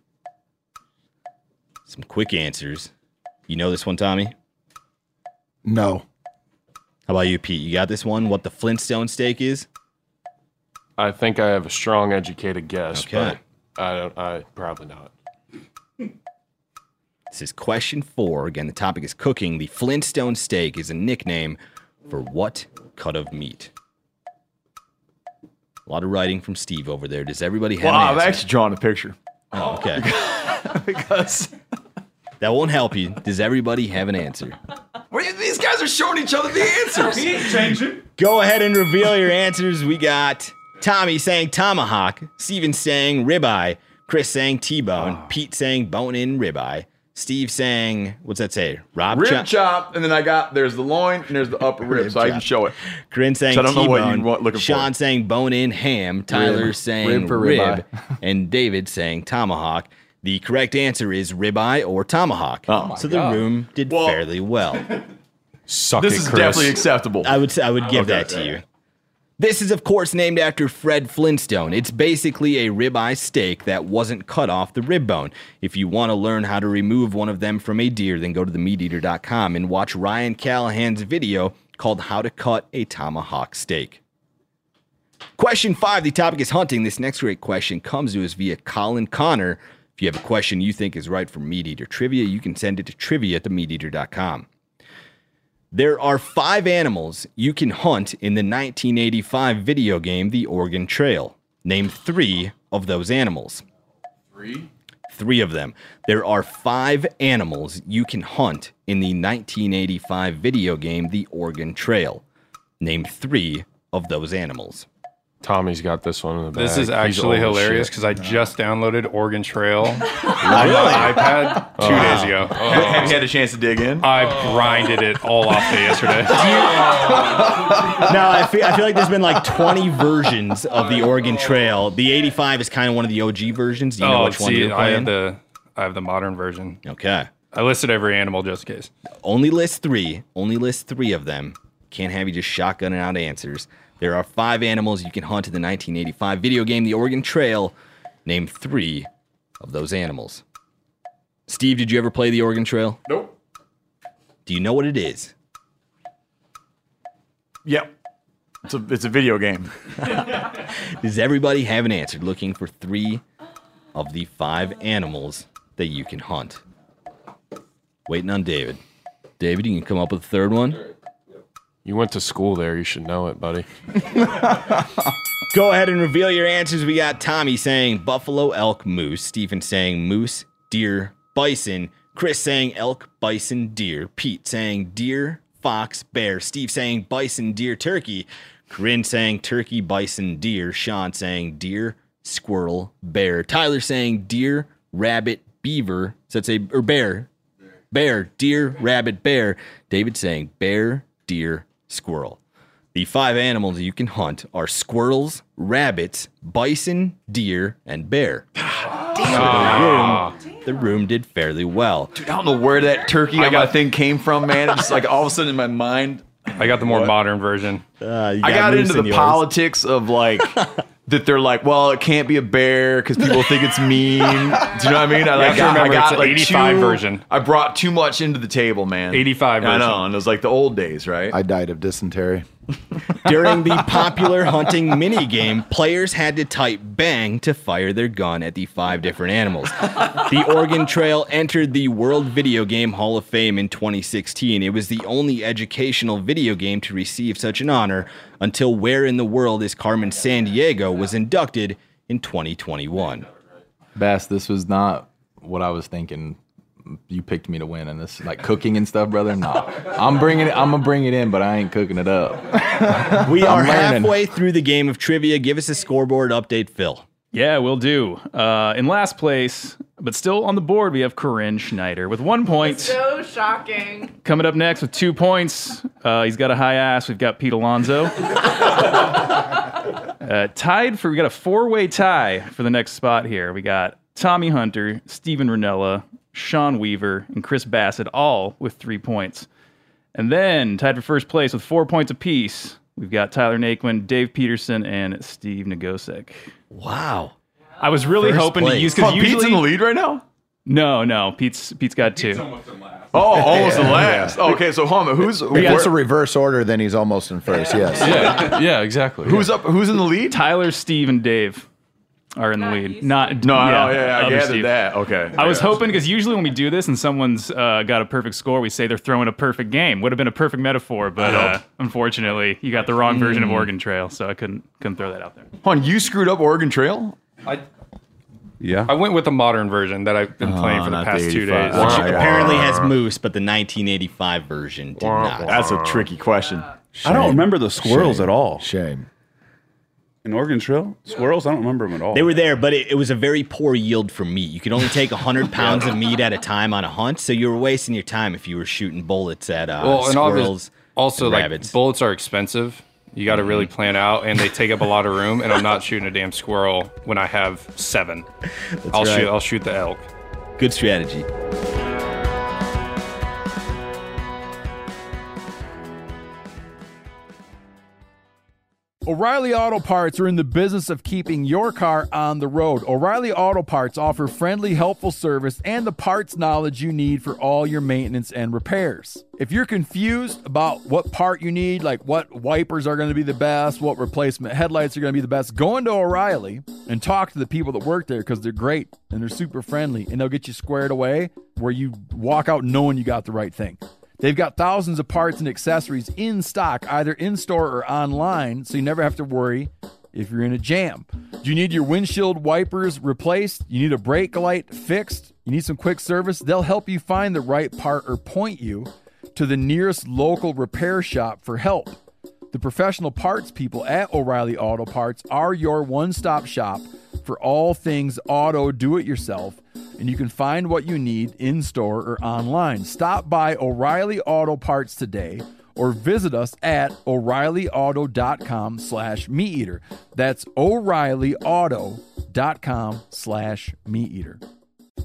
Some quick answers. You know this one, Tommy? No. How about you, Pete? You got this one? What the Flintstone steak is? I think I have a strong educated guess, Okay. but I don't. I probably not. This is question four. Again, the topic is cooking. The Flintstone steak is a nickname for what cut of meat? A lot of writing from Steve over there. Does everybody have Well, an I've answer? actually drawn a picture. Oh, okay. because That won't help you. Does everybody have an answer? What are you- these guys are showing each other the answers. Go ahead and reveal your answers. We got Tommy saying tomahawk, Steven saying ribeye, Chris saying T-bone, Pete saying bone-in ribeye, Steve saying, what's that say? Rob Rib chop? chop, and then I got there's the loin and there's the upper rib, Rib so I can chop. show it. Corinne saying So I don't know what T-bone, you want looking for. Sean saying bone-in ham, Tyler Rib. saying Rib for rib, ribeye. and David saying tomahawk. The correct answer is ribeye or tomahawk. Oh, so my the God. room did Well- fairly well. Suck This it, is Chris. definitely acceptable. I would I would give Okay. that to you. This is, of course, named after Fred Flintstone. It's basically a ribeye steak that wasn't cut off the rib bone. If you want to learn how to remove one of them from a deer, then go to the meat eater dot com and watch Ryan Callahan's video called How to Cut a Tomahawk Steak. Question five, the topic is hunting. This next great question comes to us via Colin Connor. If you have a question you think is right for Meat Eater Trivia, you can send it to trivia at the meat eater dot com. There are five animals you can hunt in the nineteen eighty-five video game The Oregon Trail. Name three of those animals. Three? Three of them. There are five animals you can hunt in the nineteen eighty-five video game The Oregon Trail. Name three of those animals. Tommy's got this one in the back. This is He's actually old as hilarious shit. because I just downloaded Oregon Trail on my iPad two Oh. days ago. Have you had a chance to dig in? I grinded it all off day yesterday. No, I feel, I feel like there's been like twenty versions of the Oregon Trail. The eighty-five is kind of one of the O G versions. Do you know oh, which one see, you're I playing? have the I have the modern version. Okay. I listed every animal just in case. Only list three. Only list three of them. Can't have you just shotgunning out answers. There are five animals you can hunt in the nineteen eighty-five video game, The Oregon Trail. Name three of those animals. Steve, did you ever play The Oregon Trail? Nope. Do you know what it is? Yep. It's a, it's a video game. Does everybody have an answer? Looking for three of the five animals that you can hunt. Waiting on David. David, you can come up with a third one? You went to school there. You should know it, buddy. Go ahead and reveal your answers. We got Tommy saying buffalo, elk, moose. Stephen saying moose, deer, bison. Chris saying elk, bison, deer. Pete saying deer, fox, bear. Steve saying bison, deer, turkey. Corinne saying turkey, bison, deer. Sean saying deer, squirrel, bear. Tyler saying deer, rabbit, beaver. So that's a or bear. Bear, deer, rabbit, bear. David saying bear, deer, squirrel. The five animals you can hunt are squirrels, rabbits, bison, deer, and bear. Ah. The, room, the room did fairly well. Dude, I don't know where that turkey I on got- my thing came from, man. It's just like all of a sudden in my mind. I got the more What? modern version. Uh, you I got moose into in the yours. politics of like that they're like, well, it can't be a bear because people think it's mean. Do you know what I mean? I You like have to got, remember I got it's an like eighty-five too- version. I brought too much into the table, man. eighty-five I know, version. and it was like the old days, right? I died of dysentery. During the popular hunting minigame, players had to type bang to fire their gun at the five different animals. The Oregon Trail entered the World Video Game Hall of Fame in twenty sixteen. It was the only educational video game to receive such an honor until Where in the World is Carmen Sandiego was inducted in twenty twenty-one. Bass, this was not what I was thinking. You picked me to win in this, like cooking and stuff, brother. No, I'm bringing it. I'm gonna bring it in, but I ain't cooking it up. We are I'm learning. halfway through the game of trivia. Give us a scoreboard update, Phil. Yeah, we'll do. Uh, in last place, but still on the board, we have Corinne Schneider with one point. So shocking. Coming up next with two points, uh, he's got a high ass. We've got Pete Alonso. uh, tied for, we got a four-way tie for the next spot here. We got Tommy Hunter, Steven Ranella, Sean Weaver, and Chris Bassett, all with three points. And then tied for first place with four points apiece, we've got Tyler Naquin, Dave Peterson, and Steve Nagosek. Wow. I was really First hoping place. to use Come because on, Pete's usually in the lead right now. No, no, Pete's Pete's got two. Oh, almost in last. Okay, so hold on. Who's If where- it's a reverse order, then he's almost in first. Yes. Yeah, yeah, exactly. who's up? Who's in the lead? Tyler, Steve, and Dave are in the lead. Not No, yeah, no, yeah, I other gathered Steve. that. Okay, I was got you. hoping because usually when we do this and someone's uh, got a perfect score, we say they're throwing a perfect game. Would have been a perfect metaphor, but uh, unfortunately, you got the wrong version of Oregon Trail, so I couldn't couldn't throw that out there. Hold on, you screwed up Oregon Trail. I Yeah. I went with the modern version that I've been Oh, playing for the not past the two eighty-five. days. Wow. Which apparently has moose, but the nineteen eighty-five version did not. That's a tricky question. I don't remember the squirrels Shame. at all. Shame. In Oregon Trail? Squirrels? I don't remember them at all. They were there, but it, it was a very poor yield for meat. You could only take one hundred pounds of meat at a time on a hunt, so you were wasting your time if you were shooting bullets at uh, Well, and squirrels obvious- also and like rabbits. bullets are expensive. You got to really plan out, and they take up a lot of room. And I'm not shooting a damn squirrel when I have seven. I'll right. shoot. I'll shoot the elk. Good strategy. O'Reilly Auto Parts are in the business of keeping your car on the road. O'Reilly Auto Parts offer friendly, helpful service and the parts knowledge you need for all your maintenance and repairs. If you're confused about what part you need, like what wipers are going to be the best, what replacement headlights are going to be the best, go into O'Reilly and talk to the people that work there because they're great and they're super friendly and they'll get you squared away where you walk out knowing you got the right thing. They've got thousands of parts and accessories in stock, either in-store or online, so you never have to worry if you're in a jam. Do you need your windshield wipers replaced? You need a brake light fixed? You need some quick service? They'll help you find the right part or point you to the nearest local repair shop for help. The professional parts people at O'Reilly Auto Parts are your one-stop shop for all things auto do-it-yourself, and you can find what you need in-store or online. Stop by O'Reilly Auto Parts today or visit us at O'Reillyauto.com slash meat eater. That's O'Reillyauto.com slash meat eater.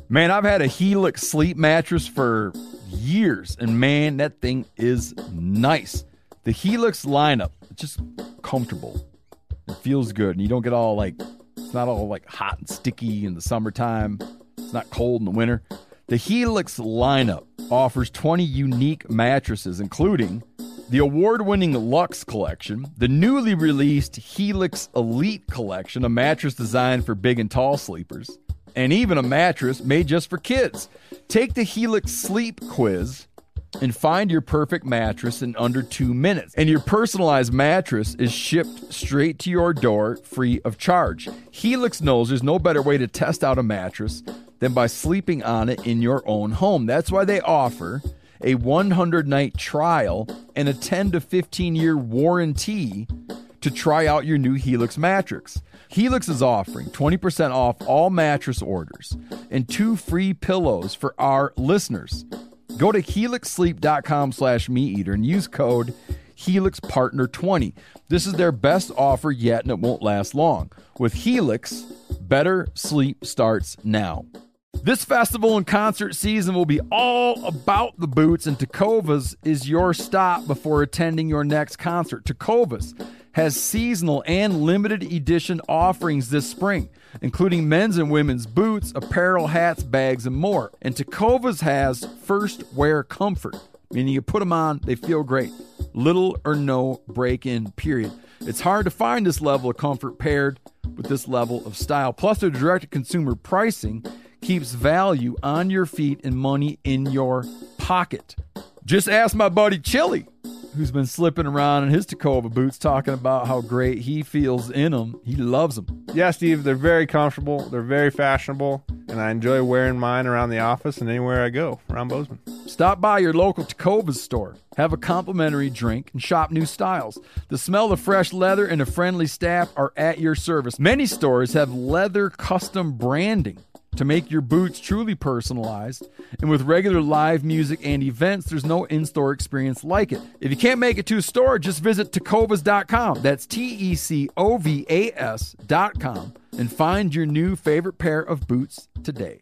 Man, I've had a Helix sleep mattress for years, and man, that thing is nice. The Helix lineup, it's just comfortable. It feels good, and you don't get all like, it's not all like hot and sticky in the summertime. It's not cold in the winter. The Helix lineup offers twenty unique mattresses, including the award-winning Luxe Collection, the newly released Helix Elite Collection, a mattress designed for big and tall sleepers, and even a mattress made just for kids. Take the Helix Sleep Quiz and find your perfect mattress in under two minutes. And your personalized mattress is shipped straight to your door free of charge. Helix knows there's no better way to test out a mattress than by sleeping on it in your own home. That's why they offer a one hundred night trial and a ten to fifteen year warranty to try out your new Helix mattress. Helix is offering twenty percent off all mattress orders and two free pillows for our listeners. Go to helix sleep dot com slash meat eater and use code helix partner twenty. This is their best offer yet, and it won't last long. With Helix, better sleep starts now. This festival and concert season will be all about the boots, and Tecovas is your stop before attending your next concert. Tecovas has seasonal and limited edition offerings this spring, including men's and women's boots, apparel, hats, bags, and more. And Tecovas has first wear comfort, meaning you put them on, they feel great. Little or no break-in, period. It's hard to find this level of comfort paired with this level of style. Plus, their direct-to-consumer pricing keeps value on your feet and money in your pocket. Just ask my buddy Chili, who's been slipping around in his Tecova boots, talking about how great he feels in them. He loves them. Yeah, Steve, they're very comfortable. They're very fashionable, and I enjoy wearing mine around the office and anywhere I go around Bozeman. Stop by your local Tecovas store, have a complimentary drink, and shop new styles. The smell of fresh leather and a friendly staff are at your service. Many stores have leather custom branding to make your boots truly personalized. And with regular live music and events, there's no in-store experience like it. If you can't make it to a store, just visit tecovas dot com. That's T E C O V A S dot com and find your new favorite pair of boots today.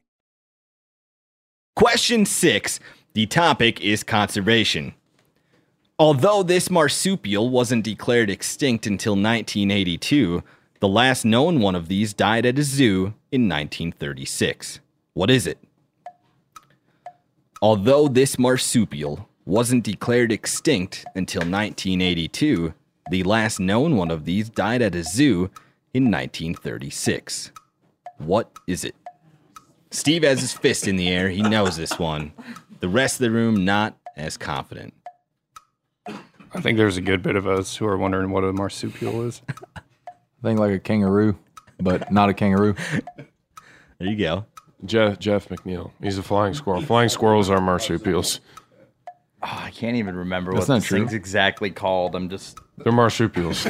Question six. The topic is conservation. Although this marsupial wasn't declared extinct until nineteen eighty-two, the last known one of these died at a zoo in nineteen thirty-six. What is it? Although this marsupial wasn't declared extinct until nineteen eighty-two, the last known one of these died at a zoo in nineteen thirty-six. What is it? Steve has his fist in the air. He knows this one. The rest of the room not as confident. I think there's a good bit of us who are wondering what a marsupial is. I think like a kangaroo, but not a kangaroo. There you go. Jeff, Jeff McNeil. He's a flying squirrel. Flying squirrels are marsupials. Oh, I can't even remember That's what not this true. thing's exactly called. I'm just... They're marsupials.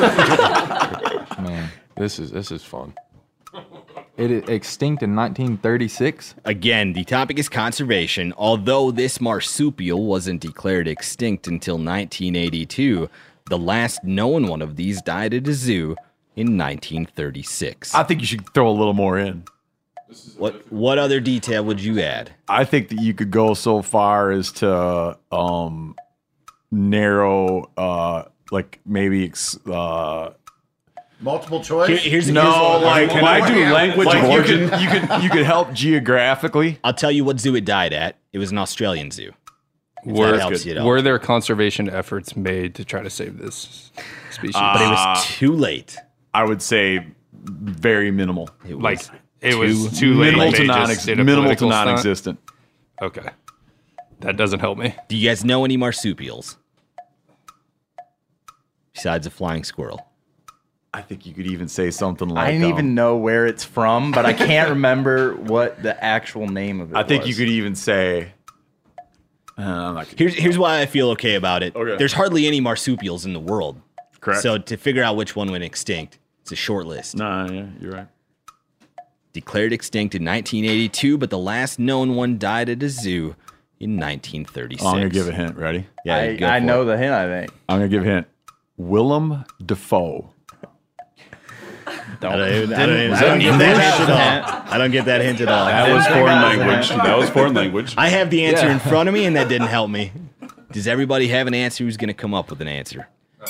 Man, this is this is fun. It is extinct in nineteen thirty-six. Again, the topic is conservation. Although this marsupial wasn't declared extinct until nineteen eighty-two, the last known one of these died at a zoo in nineteen thirty-six. I think you should throw a little more in. What what other detail would you add? I think that you could go so far as to um, narrow, uh, like maybe ex- uh, multiple choice. Here- here's no, here's- like Can like, I do language like of you origin? could you could you could help geographically. I'll tell you what zoo it died at. It was an Australian zoo. If Were, that helps you at all. were there conservation efforts made to try to save this species? But it was too late. I would say very minimal. It was like it was too late. Minimal They to just non did a minimal to political stunt? non-existent. Okay, that doesn't help me. Do you guys know any marsupials besides a flying squirrel? I think you could even say something like. I didn't um, even know where it's from, but I can't remember what the actual name of it I think was. you could even say. Uh, I'm not gonna- Here's here's why I feel okay about it. Okay. There's hardly any marsupials in the world. Correct. So to figure out which one went extinct, it's a short list. No, yeah, you're right. Declared extinct in nineteen eighty-two, but the last known one died at a zoo in nineteen thirty-six. Oh, I'm gonna give a hint. Ready? Yeah, I, go I for know it. the hint, I think. I'm gonna give a hint. Willem Dafoe. Don't, I don't even- I didn't- don't even- I I don't don't even need know that shit hint. at all. I don't get that hint at all. That was foreign language. That was foreign language. I have the answer Yeah. in front of me, and that didn't help me. Does everybody have an answer? Who's going to come up with an answer?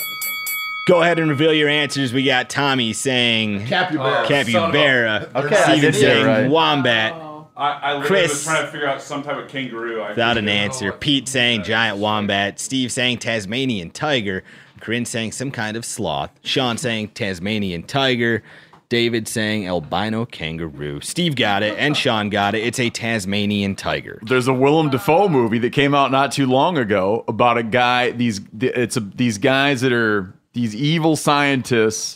Go ahead and reveal your answers. We got Tommy saying Capybara. Capybara. Okay, I Steven did get it saying right. Wombat. I, I literally Chris. was trying to figure out some type of kangaroo. I Without an forget. answer. Pete saying giant wombat. Steve saying Tasmanian tiger. Corinne saying some kind of sloth. Sean saying Tasmanian tiger. David saying albino kangaroo. Steve got it, and Sean got it. It's a Tasmanian tiger. There's a Willem Dafoe movie that came out not too long ago about a guy. These it's a, these guys that are these evil scientists.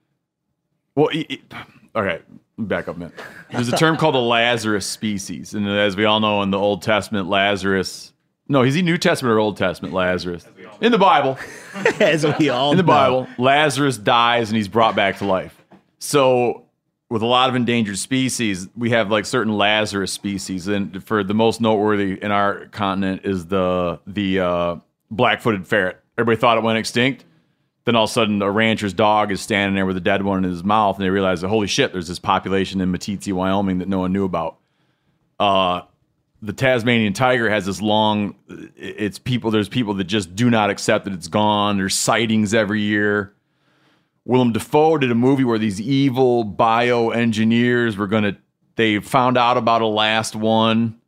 Well, e- e- okay, back up a minute. There's a term called the Lazarus species, and as we all know, in the Old Testament, Lazarus. No, is he New Testament or Old Testament? Lazarus in the Bible. As we all in the know. Bible, Lazarus dies and he's brought back to life. So, with a lot of endangered species, we have like certain Lazarus species, and for the most noteworthy in our continent is the the uh, black-footed ferret. Everybody thought it went extinct. Then all of a sudden, a rancher's dog is standing there with a dead one in his mouth, and they realize that holy shit, there's this population in Meeteetse, Wyoming that no one knew about. Uh, the Tasmanian tiger has this long. It's people. There's people that just do not accept that it's gone. There's sightings every year. Willem Dafoe did a movie where these evil bioengineers were gonna. They found out about a last one,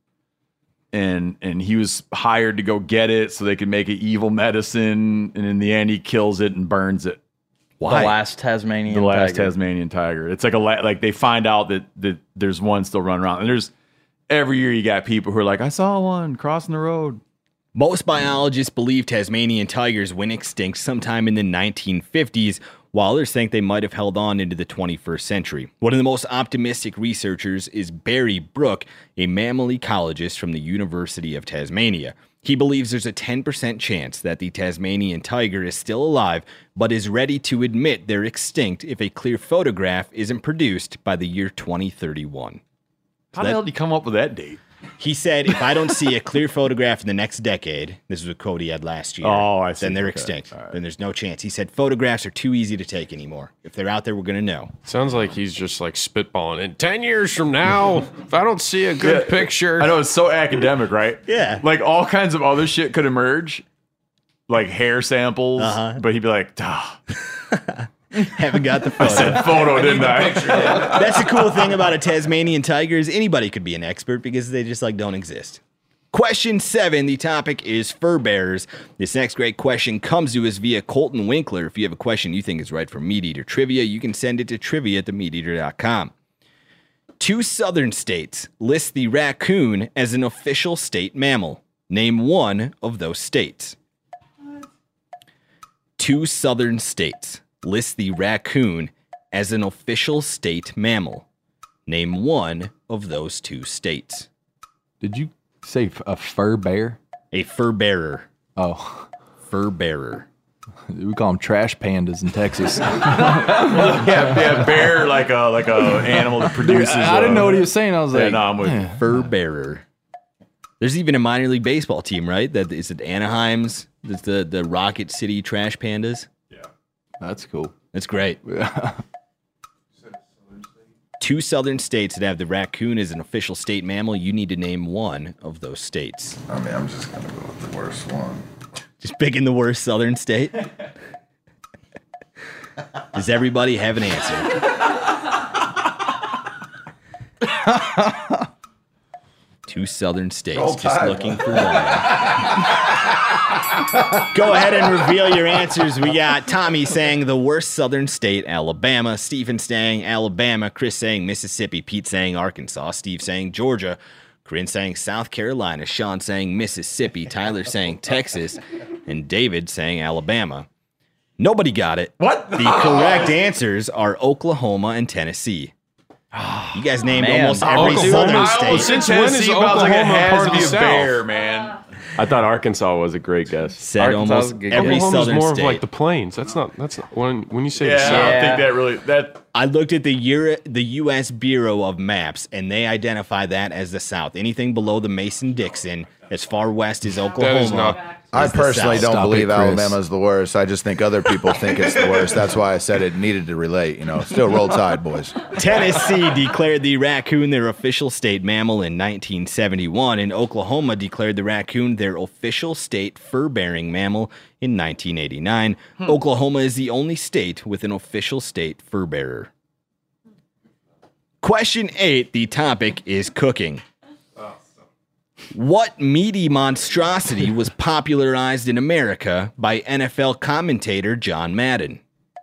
and and he was hired to go get it so they could make an evil medicine. And in the end, he kills it and burns it. Why? The last Tasmanian The last tiger. Tasmanian tiger. It's like a la- like they find out that that there's one still running around, and there's every year you got people who are like, I saw one crossing the road. Most biologists believe Tasmanian tigers went extinct sometime in the nineteen fifties, while others think they might have held on into the twenty-first century. One of the most optimistic researchers is Barry Brook, a mammal ecologist from the University of Tasmania. He believes there's a ten percent chance that the Tasmanian tiger is still alive, but is ready to admit they're extinct if a clear photograph isn't produced by the year twenty thirty-one. How the hell did he come up with that date? He said, if I don't see a clear photograph in the next decade, this is a quote he had last year, Oh, I see. then they're Okay. extinct. All right. Then there's no chance. He said, photographs are too easy to take anymore. If they're out there, we're going to know. Sounds like he's just like spitballing. In ten years from now, if I don't see a good Yeah. picture. I know it's so academic, right? Yeah. Like all kinds of other shit could emerge, like hair samples, Uh-huh. but he'd be like, duh. Haven't got the I photo. said photo, didn't I? That's the cool thing about a Tasmanian tiger is anybody could be an expert because they just like don't exist. Question seven, the topic is fur bearers. This next great question comes to us via Colton Winkler. If you have a question you think is right for Meat Eater Trivia, you can send it to trivia at the meat eater dot com. Two southern states list the raccoon as an official state mammal. Name one of those states. Two southern states list the raccoon as an official state mammal. Name one of those two states. Did you say f- a fur bear? A fur bearer. Oh. Fur bearer. We call them trash pandas in Texas. yeah, yeah, bear like a like a animal that produces. I, I didn't uh, know what he was saying. I was yeah, like, no, I'm with you. Fur bearer. There's even a minor league baseball team, right? That is it. Anaheim's. That's the the Rocket City Trash Pandas. that's cool. That's great. Two southern states that have the raccoon as an official state mammal. You need to name one of those states. I mean, I'm just gonna go with the worst one. Just picking the worst southern state. Does everybody have an answer? Two southern states, Roll just Tide. looking for one. Go ahead and reveal your answers. We got Tommy saying the worst southern state, Alabama. Stephen saying Alabama. Chris saying Mississippi. Pete saying Arkansas. Steve saying Georgia. Corinne saying South Carolina. Sean saying Mississippi. Tyler saying Texas. And David saying Alabama. Nobody got it. What? The correct answers are Oklahoma and Tennessee. You guys named Man. almost every Oklahoma. southern Oh, state. since when is Tennessee, but I was like, it Oklahoma has part to of be the a South? bear, man. I thought Arkansas was a great guess. Said Arkansas almost is a good every Oklahoma's southern more state. of like the plains. That's not. That's not when when you say Yeah, the I South. don't Yeah. think that really that. I looked at the Euro, the U S Bureau of Maps, and they identify that as the South. Anything below the Mason-Dixon, as far west as Oklahoma, That is not. I is the personally South. don't Stop believe it, Chris. Alabama's the worst. I just think other people think it's the worst. That's why I said it needed to relate. You know, still roll tide, boys. Tennessee declared the raccoon their official state mammal in nineteen seventy-one, and Oklahoma declared the raccoon their official state fur-bearing mammal in nineteen eighty-nine. Hmm. Oklahoma is the only state with an official state fur-bearer. Question eight, the topic is cooking. What meaty monstrosity was popularized in America by N F L commentator John Madden?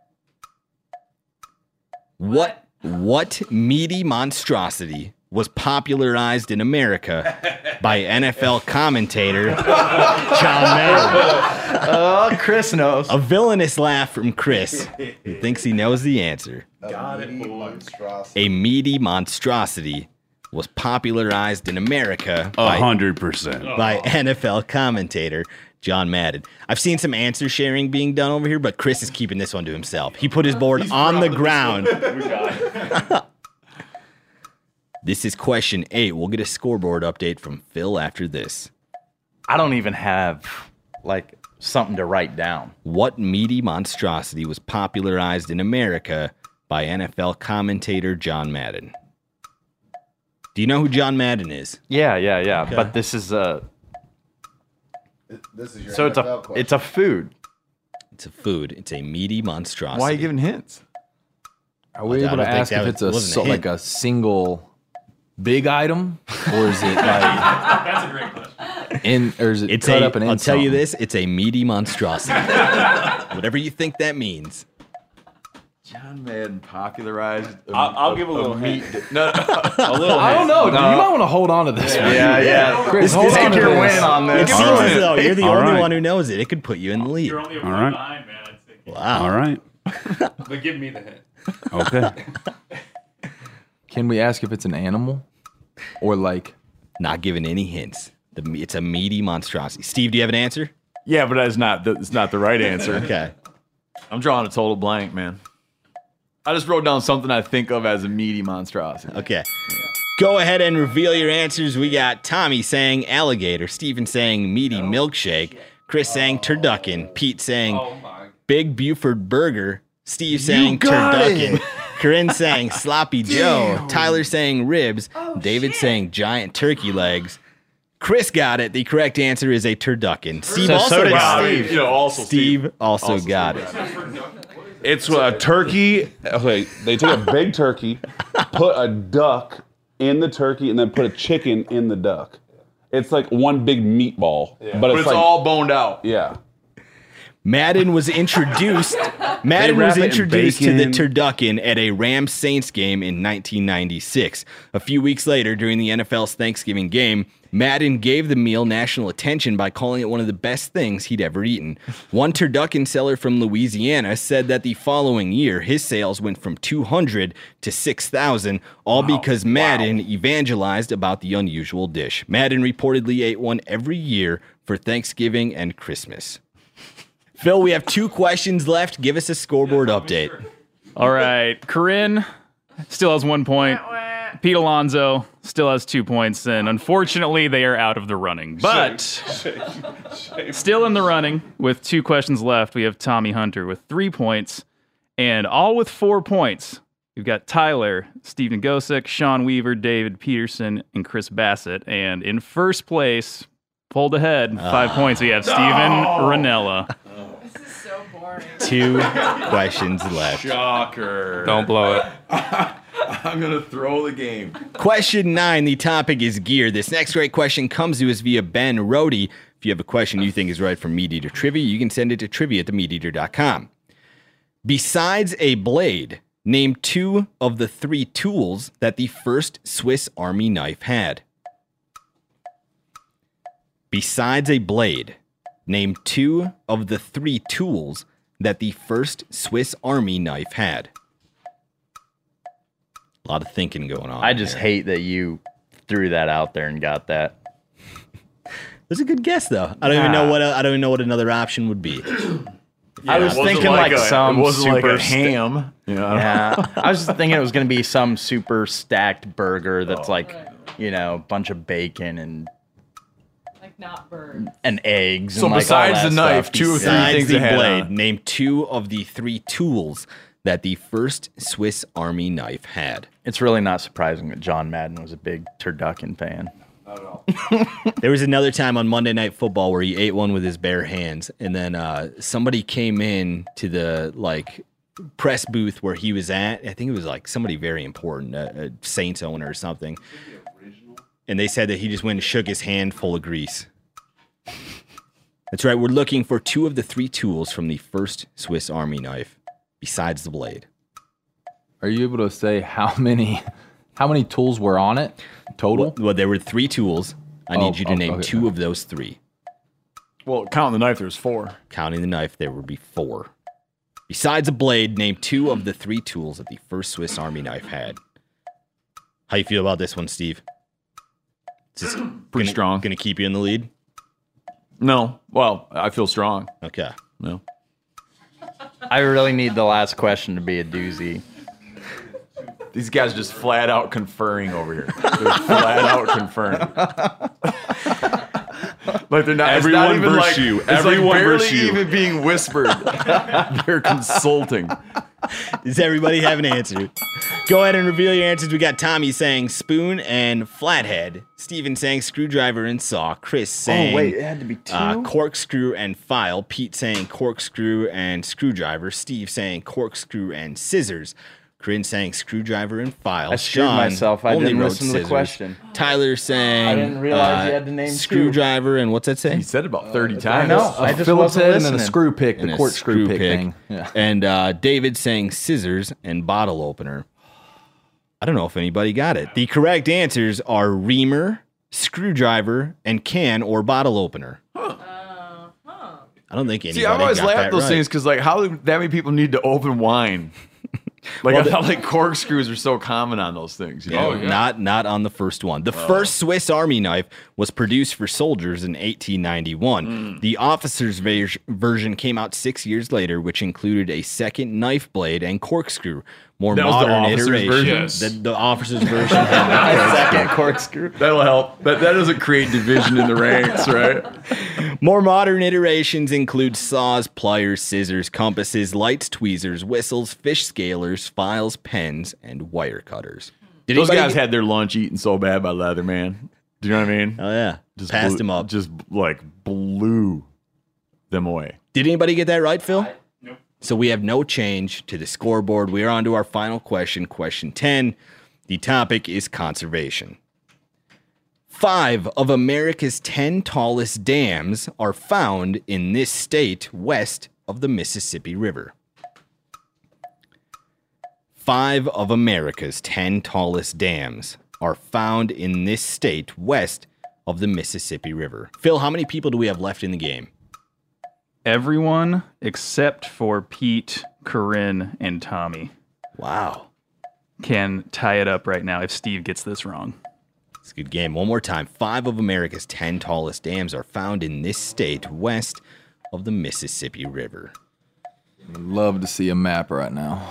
What what meaty monstrosity was popularized in America by N F L commentator John Madden? Oh, Chris knows. A villainous laugh from Chris, who thinks he knows the answer. Got it, monstrosity. A meaty monstrosity was popularized in America A by, hundred percent. by N F L commentator John Madden. I've seen some answer sharing being done over here, but Chris is keeping this one to himself. He put his board on the ground. This is question eight. We'll get a scoreboard update from Phil after this. I don't even have like something to write down. What meaty monstrosity was popularized in America by N F L commentator John Madden? Do you know who John Madden is? Yeah, yeah, yeah. Okay. But this is a This is your so it's N F L a question. it's a food. It's a food. It's a meaty monstrosity. Why are you giving hints? Are we I able don't to think ask that if was- it's a wasn't a so, hint. like a single big item, or is it like That's a great question. in, or is it It's cut a, up and in I'll tell you something? this, it's a meaty monstrosity. Whatever you think that means. John Madden popularized. a- I'll, I'll give a little meat. hint. No, A little I don't hint. know. dude. You might want to hold on to this one. Yeah, yeah. Chris, This hold take on to your this. win on It this. seems All as right. though you're the All only right. one who knows it. It could put you in the lead. You're only a All one right. behind, man. I'd say. Wow. All right. But give me the hint. Okay. Can we ask if it's an animal, or like? Not giving any hints. The, me- it's a meaty monstrosity. Steve, do you have an answer? Yeah, but that's not the, it's not the right answer. Okay. I'm drawing a total blank, man. I just wrote down something I think of as a meaty monstrosity. Okay. Go ahead and reveal your answers. We got Tommy saying alligator, Steven saying meaty milkshake, Chris saying turducken, Pete saying Big Buford burger, Steve saying got turducken, it. Corinne saying sloppy Joe, Tyler saying ribs, David saying giant turkey legs. Chris got it. The correct answer is a turducken. Steve So- also so did got Steve. it. You know, also Steve also, also got Steve it. It's a turkey. Okay, they take a big turkey, put a duck in the turkey, and then put a chicken in the duck. It's like one big meatball, but But it's, it's like all boned out. yeah. Madden was introduced. Madden wrap was it in introduced to the bacon. turducken at a Rams Saints game in nineteen ninety-six. A few weeks later, during the N F L's Thanksgiving game, Madden gave the meal national attention by calling it one of the best things he'd ever eaten. One turducken seller from Louisiana said that the following year, his sales went from two hundred to six thousand, all because Madden evangelized about the unusual dish. Madden reportedly ate one every year for Thanksgiving and Christmas. Phil, we have two questions left. Give us a scoreboard update. All right. Corinne still has one point. Pete Alonso still has two points. And unfortunately, they are out of the running. But still in the running with two questions left, we have Tommy Hunter with three points. And all with four points, we've got Tyler, Stephen Gosick, Sean Weaver, David Peterson, and Chris Bassett. And in first place, pulled ahead, five points, we have Steven Ranella. Two questions left. Shocker. Don't blow it. I'm going to throw the game. Question nine, the topic is gear. This next great question comes to us via Ben Rohde. If you have a question you think is right for Meat Eater Trivia, you can send it to trivia at the meat eater dot com. Besides a blade, name two of the three tools that the first Swiss Army knife had. Besides a blade, name two of the three tools that the first Swiss Army knife had. A lot of thinking going on. I just here. hate that you threw that out there and got that. That's a good guess, though. I don't even know what I don't even know what another option would be. I was it wasn't thinking like, a- some it wasn't super like a ham. You know? Yeah, I was just thinking it was going to be some super stacked burger that's like, you know, a bunch of bacon and not birds. And eggs. So and like besides all that the knife, stuff. two or three Besides things the they had blade, on. name two of the three tools that the first Swiss Army knife had. It's really not surprising that John Madden was a big turducken fan. There was another time on Monday Night Football where he ate one with his bare hands, and then uh, somebody came in to the like press booth where he was at. I think it was like somebody very important, a, a Saints owner or something. And they said that he just went and shook his hand full of grease. That's right. We're looking for two of the three tools from the first Swiss Army knife, besides the blade. Are you able to say how many how many tools were on it total? Well, well there were three tools. I Oh, need you to oh, name okay. two of those three. Well, counting the knife, there's four. Counting the knife, there would be four. Besides a blade, name two of the three tools that the first Swiss Army knife had. How you feel about this one, Steve? Is this Pretty gonna, strong. Going to keep you in the lead? No. Well, I feel strong. Okay. No. I really need the last question to be a doozy. These guys just flat out conferring over here. They're flat out conferring. Like they're not. Everyone it's not even versus like, you. It's Everyone like barely versus you. even being whispered. They're consulting. Does everybody have an answer? Go ahead and reveal your answers. We got Tommy saying spoon and flathead. Steven saying screwdriver and saw. Chris saying Oh, wait, it had to be two? Uh, corkscrew and file. Pete saying corkscrew and screwdriver. Steve saying corkscrew and scissors. Corinne saying screwdriver and file. I screwed Sean myself. I only didn't wrote listen to the scissors. question. Tyler saying I didn't realize uh, you had to name two. screwdriver and what's that say? He said it about thirty I times. know. I just Phillips wasn't head and then a listening. screw pick, And the a corkscrew pick, pick. thing. Yeah. And uh, David saying scissors and bottle opener. I don't know if anybody got it. The correct answers are reamer, screwdriver, and can or bottle opener. I don't think anybody See, I always got laugh that at those right. things because, like, how do that many people need to open wine? Like, Well, I the- felt like corkscrews are so common on those things. You know? Yeah, Not not on the first one. The first Swiss Army knife was produced for soldiers in eighteen ninety-one. Mm. The officer's ver- version came out six years later, which included a second knife blade and corkscrew. More That was the modern officer's iteration. version? Yes. The, the officer's version had Second corkscrew. That'll help. That, that doesn't create division in the ranks, right? More modern iterations include saws, pliers, scissors, compasses, lights, tweezers, whistles, fish scalers, files, pens, and wire cutters. Did Those anybody guys get- had their lunch eaten so bad by Leatherman. Do you know what I mean? Oh yeah, Just passed blew, him up. Just like blew them away. Did anybody get that right, Phil? Nope. So we have no change to the scoreboard. We are on to our final question, question ten. The topic is conservation. Five of America's ten tallest dams are found in this state west of the Mississippi River. Five of America's ten tallest dams are found in this state west of the Mississippi River. Phil, how many people do we have left in the game? Everyone except for Pete, Corinne, and Tommy. Wow. Can tie it up right now if Steve gets this wrong. It's a good game. One more time. Five of America's ten tallest dams are found in this state west of the Mississippi River. Love to see a map right now.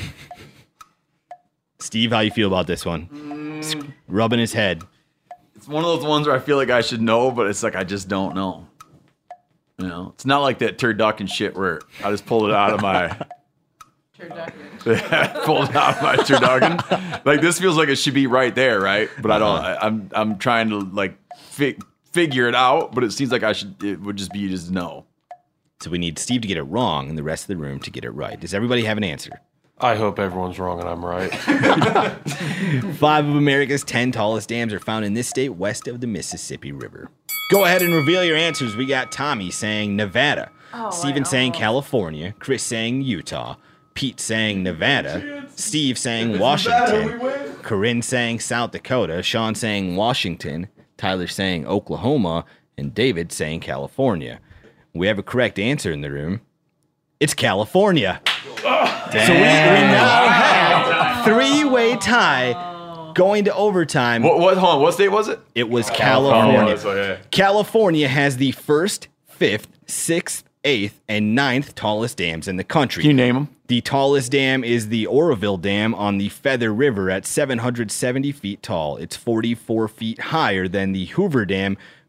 Steve, how you feel about this one? Mm. Rubbing his head. It's one of those ones where I feel like I should know, but it's like I just don't know. You know, it's not like that turducken shit where I just pulled it out of my turducken. pulled it out of my turducken. Like this feels like it should be right there, right? But I don't. I, I'm I'm trying to like fi- figure it out, but it seems like I should. It would just be just no. So we need Steve to get it wrong and the rest of the room to get it right. Does everybody have an answer? I hope everyone's wrong and I'm right. Five of America's ten tallest dams are found in this state west of the Mississippi River. Go ahead and reveal your answers. We got Tommy saying Nevada, Oh, Steven I saying almost- California, Chris saying Utah, Pete saying Nevada, Steve saying Washington, Corinne saying South Dakota, Sean saying Washington, Tyler saying Oklahoma, and David saying California. We have a correct answer in the room. It's California. So we, we now have three-way tie going to overtime. What? What? Hold on. What state was it? It was California. California. Oh, yeah. California has the first, fifth, sixth, eighth, and ninth tallest dams in the country. Can you name them? The tallest dam is the Oroville Dam on the Feather River at seven hundred seventy feet tall. It's forty-four feet higher than the Hoover Dam,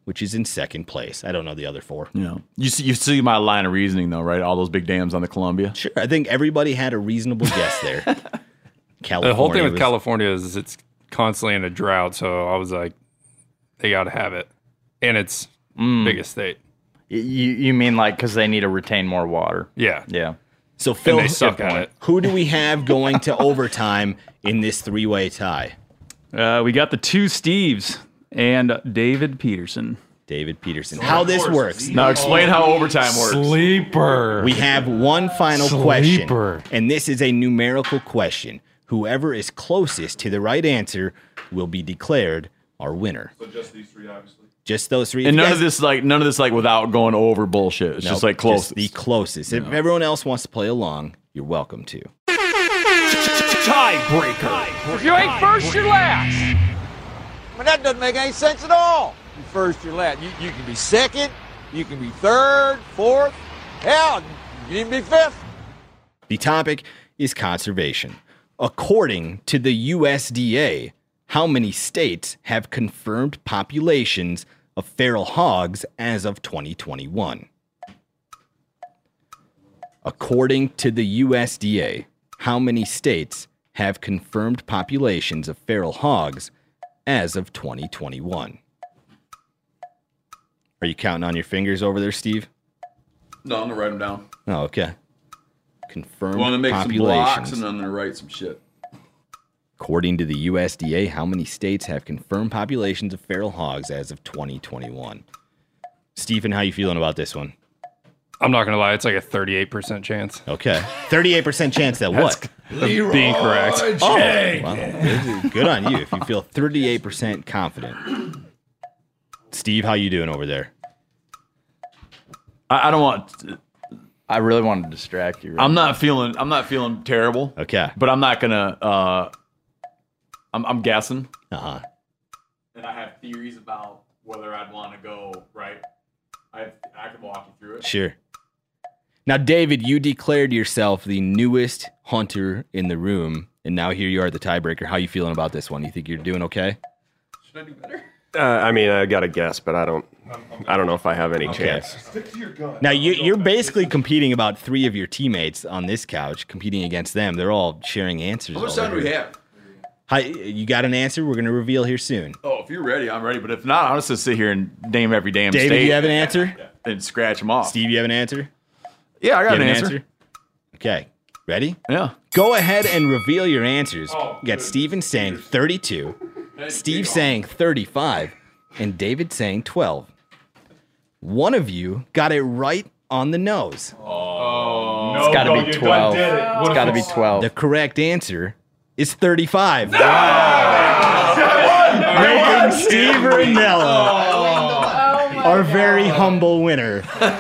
which is in second place. I don't know the other four. Yeah. You see, you see my line of reasoning, though, right? All those big dams on the Columbia. Sure. I think everybody had a reasonable guess there. California the whole thing with was- California is it's constantly in a drought, so I was like, they got to have it. And it's biggest state. You you mean like because they need to retain more water? Yeah. Yeah. So, Phil, they suck at it. who do we have going to overtime in this three-way tie? Uh, we got the two Steves and David Peterson. David Peterson. How this works. Now explain how overtime works. Sleeper. We have one final Sleeper. question, and this is a numerical question. Whoever is closest to the right answer will be declared our winner. So just these three, obviously. Just those three. And If you none guys- of this like none of this like without going over bullshit. It's No, just like close. the closest. If everyone else wants to play along, you're welcome to. Tiebreaker. If you ain't first, you're last. I mean, that doesn't make any sense at all. You first, you're last. You, you can be second, you can be third, fourth, hell, you can be fifth. The topic is conservation. According to the U S D A, how many states have confirmed populations of feral hogs as of twenty twenty-one? According to the U S D A, how many states have confirmed populations of feral hogs as of twenty twenty-one? Are you counting on your fingers over there, Steve? No, I'm gonna write them down. Oh, okay. Confirmed I'm gonna make some populations. blocks and I'm gonna write some shit. According to the U S D A, how many states have confirmed populations of feral hogs as of twenty twenty-one? Stephen, how you feeling about this one? I'm not going to lie, it's like a thirty-eight percent chance. Okay. thirty-eight percent chance that what? Of being correct. Oh, well, good on you if you feel thirty-eight percent confident. Steve, how you doing over there? I, I don't want. I really want to distract you. Right I'm now. not feeling. I'm not feeling terrible. Okay. But I'm not gonna. Uh, I'm, I'm guessing. Uh huh. And I have theories about whether I'd want to go right. I I can walk you through it. Sure. Now, David, you declared yourself the newest hunter in the room, and now here you are, the tiebreaker. How you feeling about this one? You think you're doing okay? Should I do better? Uh, I mean, I got to guess, but I don't. I don't know if I have any Okay. chance. Stick to your gun. Now, you, you're basically competing about three of your teammates on this couch, competing against them. They're all sharing answers. How much over time do we here. have? Hi, you got an answer? We're going to reveal here soon. Oh, if you're ready, I'm ready. But if not, I'll just sit here and name every damn David, state. you have an answer? And scratch them off. Steve, you have an answer? Yeah, I got You an have answer. Okay. Ready? Yeah. Go ahead and reveal your answers. Oh, You got Steven saying thirty-two, Steve saying thirty-five, and David saying twelve. One of you got it right on the nose. Oh, It's got to be twelve. It's got to be twelve. The correct answer is thirty-five. Making Steve Ranella our very humble winner.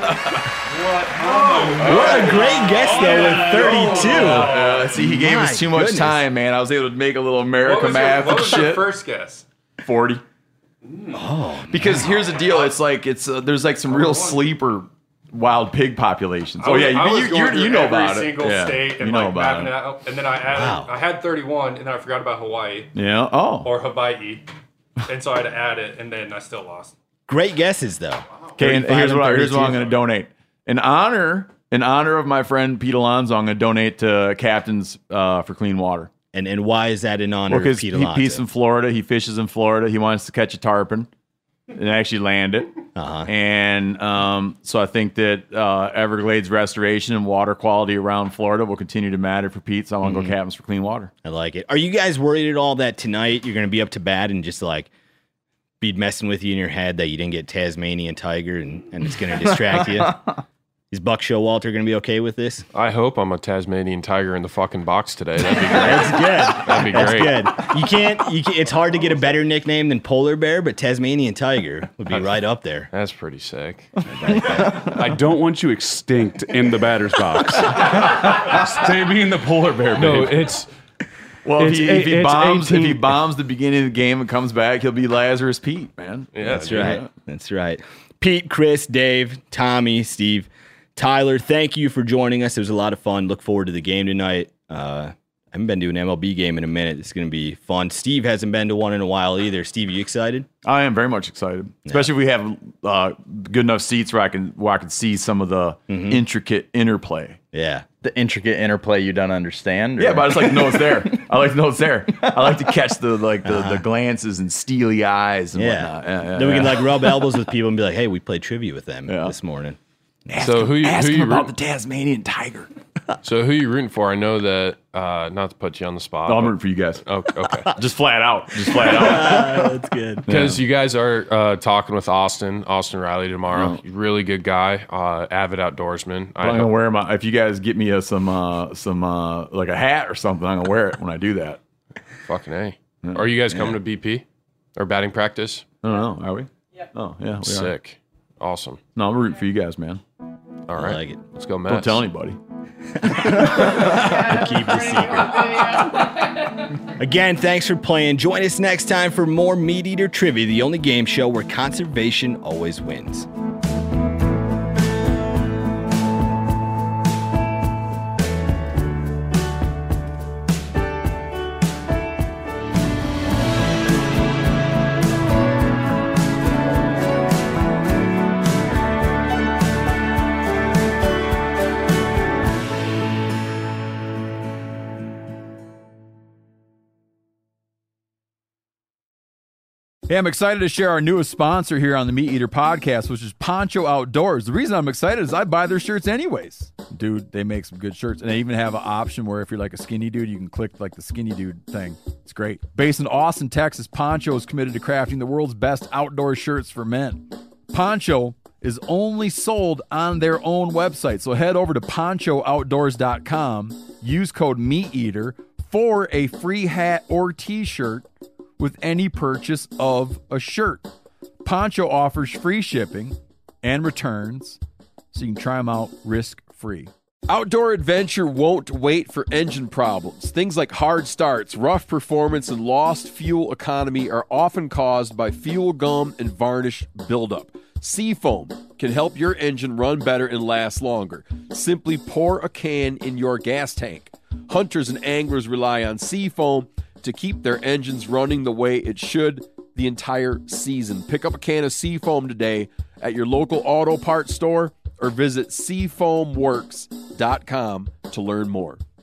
What a great guess, though, with thirty-two. Uh, see, he gave My us too much goodness. time, man. I was able to make a little America What was, your, math what and was your shit. first guess? forty. Oh, Because here's the deal. It's like it's uh, there's like some real sleeper wild pig populations. I Oh was- yeah, I you, was you, going you, through you know every about it. single Yeah, state and you know like about mapping it. it out. And then I added, Wow. I had thirty-one, and then I forgot about Hawaii Yeah. Oh. or Hawaii, and so I had to add it, and then I still lost. Great guesses, though. Okay, and thirty-five here's and what I, here's what I'm thirty-two. going to donate in honor in honor of my friend Pete Alonso. I'm going to donate to Captains uh, for Clean Water. And and why is that in honor Because of Pete he, Alonso? he's in Florida. He fishes in Florida. He wants to catch a tarpon and actually land it. Uh-huh. And um, so I think that uh, Everglades restoration and water quality around Florida will continue to matter for Pete. So I want to Mhm. go Captains for Clean Water. I like it. Are you guys worried at all that tonight you're going to be up to bat and just like be messing with you in your head that you didn't get Tasmanian Tiger and, and it's going to distract you? Is Buck Showalter going to be okay with this? I hope I'm a Tasmanian tiger in the fucking box today. That'd be great. That's good. That'd be That's great. good. You can't, you can't. It's hard to get a better nickname than Polar Bear, but Tasmanian Tiger would be right up there. That's pretty sick. I don't want you extinct in the batter's box. Stay being the polar bear. No, babe. it's Well, if It's he, eight- if he it's bombs, if he eighteen bombs the beginning of the game and comes back, he'll be Lazarus Pete, man. yeah, That's dude. right. That's right. Pete, Chris, Dave, Tommy, Steve, Tyler, thank you for joining us. It was a lot of fun. Look forward to the game tonight. Uh, haven't been to an M L B game in a minute. It's going to be fun. Steve hasn't been to one in a while either. Steve, are you excited? I am very much excited, especially if we have uh, good enough seats where I can where I can see some of the Mm-hmm. intricate interplay. Yeah, the intricate interplay you don't understand. Or? Yeah, but I just like to know it's there. I like to know it's there. I like to catch the like the, uh-huh. the glances and steely eyes and yeah. whatnot. Yeah, yeah, then we yeah. can like rub elbows with people and be like, "Hey, we played trivia with them Yeah. this morning." Ask So him, who you- ask who him you about root- the Tasmanian tiger. So who you rooting for? I know that uh, not to put you on the spot. No, I'm but- rooting for you guys. Oh, okay. Just flat out. Just flat out. That's good. Because you guys are uh, talking with Austin, Austin Riley tomorrow. Yeah. Really good guy, uh, avid outdoorsman. I'm gonna wear my. If you guys get me a, some uh, some uh, like a hat or something, I'm gonna wear it when I do that. Fucking A. Are you guys coming to B P or batting practice? I don't know. Are we? Yeah. Oh yeah. We Sick. Awesome. No, I'm rooting for you guys, man. All right. I like it. Let's go, Mets. Don't tell anybody. Keep the secret. Again, thanks for playing. Join us next time for more Meat Eater Trivia, the only game show where conservation always wins. Hey, I'm excited to share our newest sponsor here on the Meat Eater podcast, which is Poncho Outdoors. The reason I'm excited is I buy their shirts anyways. Dude, they make some good shirts. And they even have an option where if you're like a skinny dude, you can click like the skinny dude thing. It's great. Based in Austin, Texas, Poncho is committed to crafting the world's best outdoor shirts for men. Poncho is only sold on their own website. So head over to poncho outdoors dot com, use code MeatEater for a free hat or t-shirt with any purchase of a shirt. Poncho offers free shipping and returns, so you can try them out risk-free. Outdoor adventure won't wait for engine problems. Things like hard starts, rough performance, and lost fuel economy are often caused by fuel gum and varnish buildup. Seafoam can help your engine run better and last longer. Simply pour a can in your gas tank. Hunters and anglers rely on Seafoam to keep their engines running the way it should the entire season. Pick up a can of Seafoam today at your local auto parts store or visit seafoam works dot com to learn more.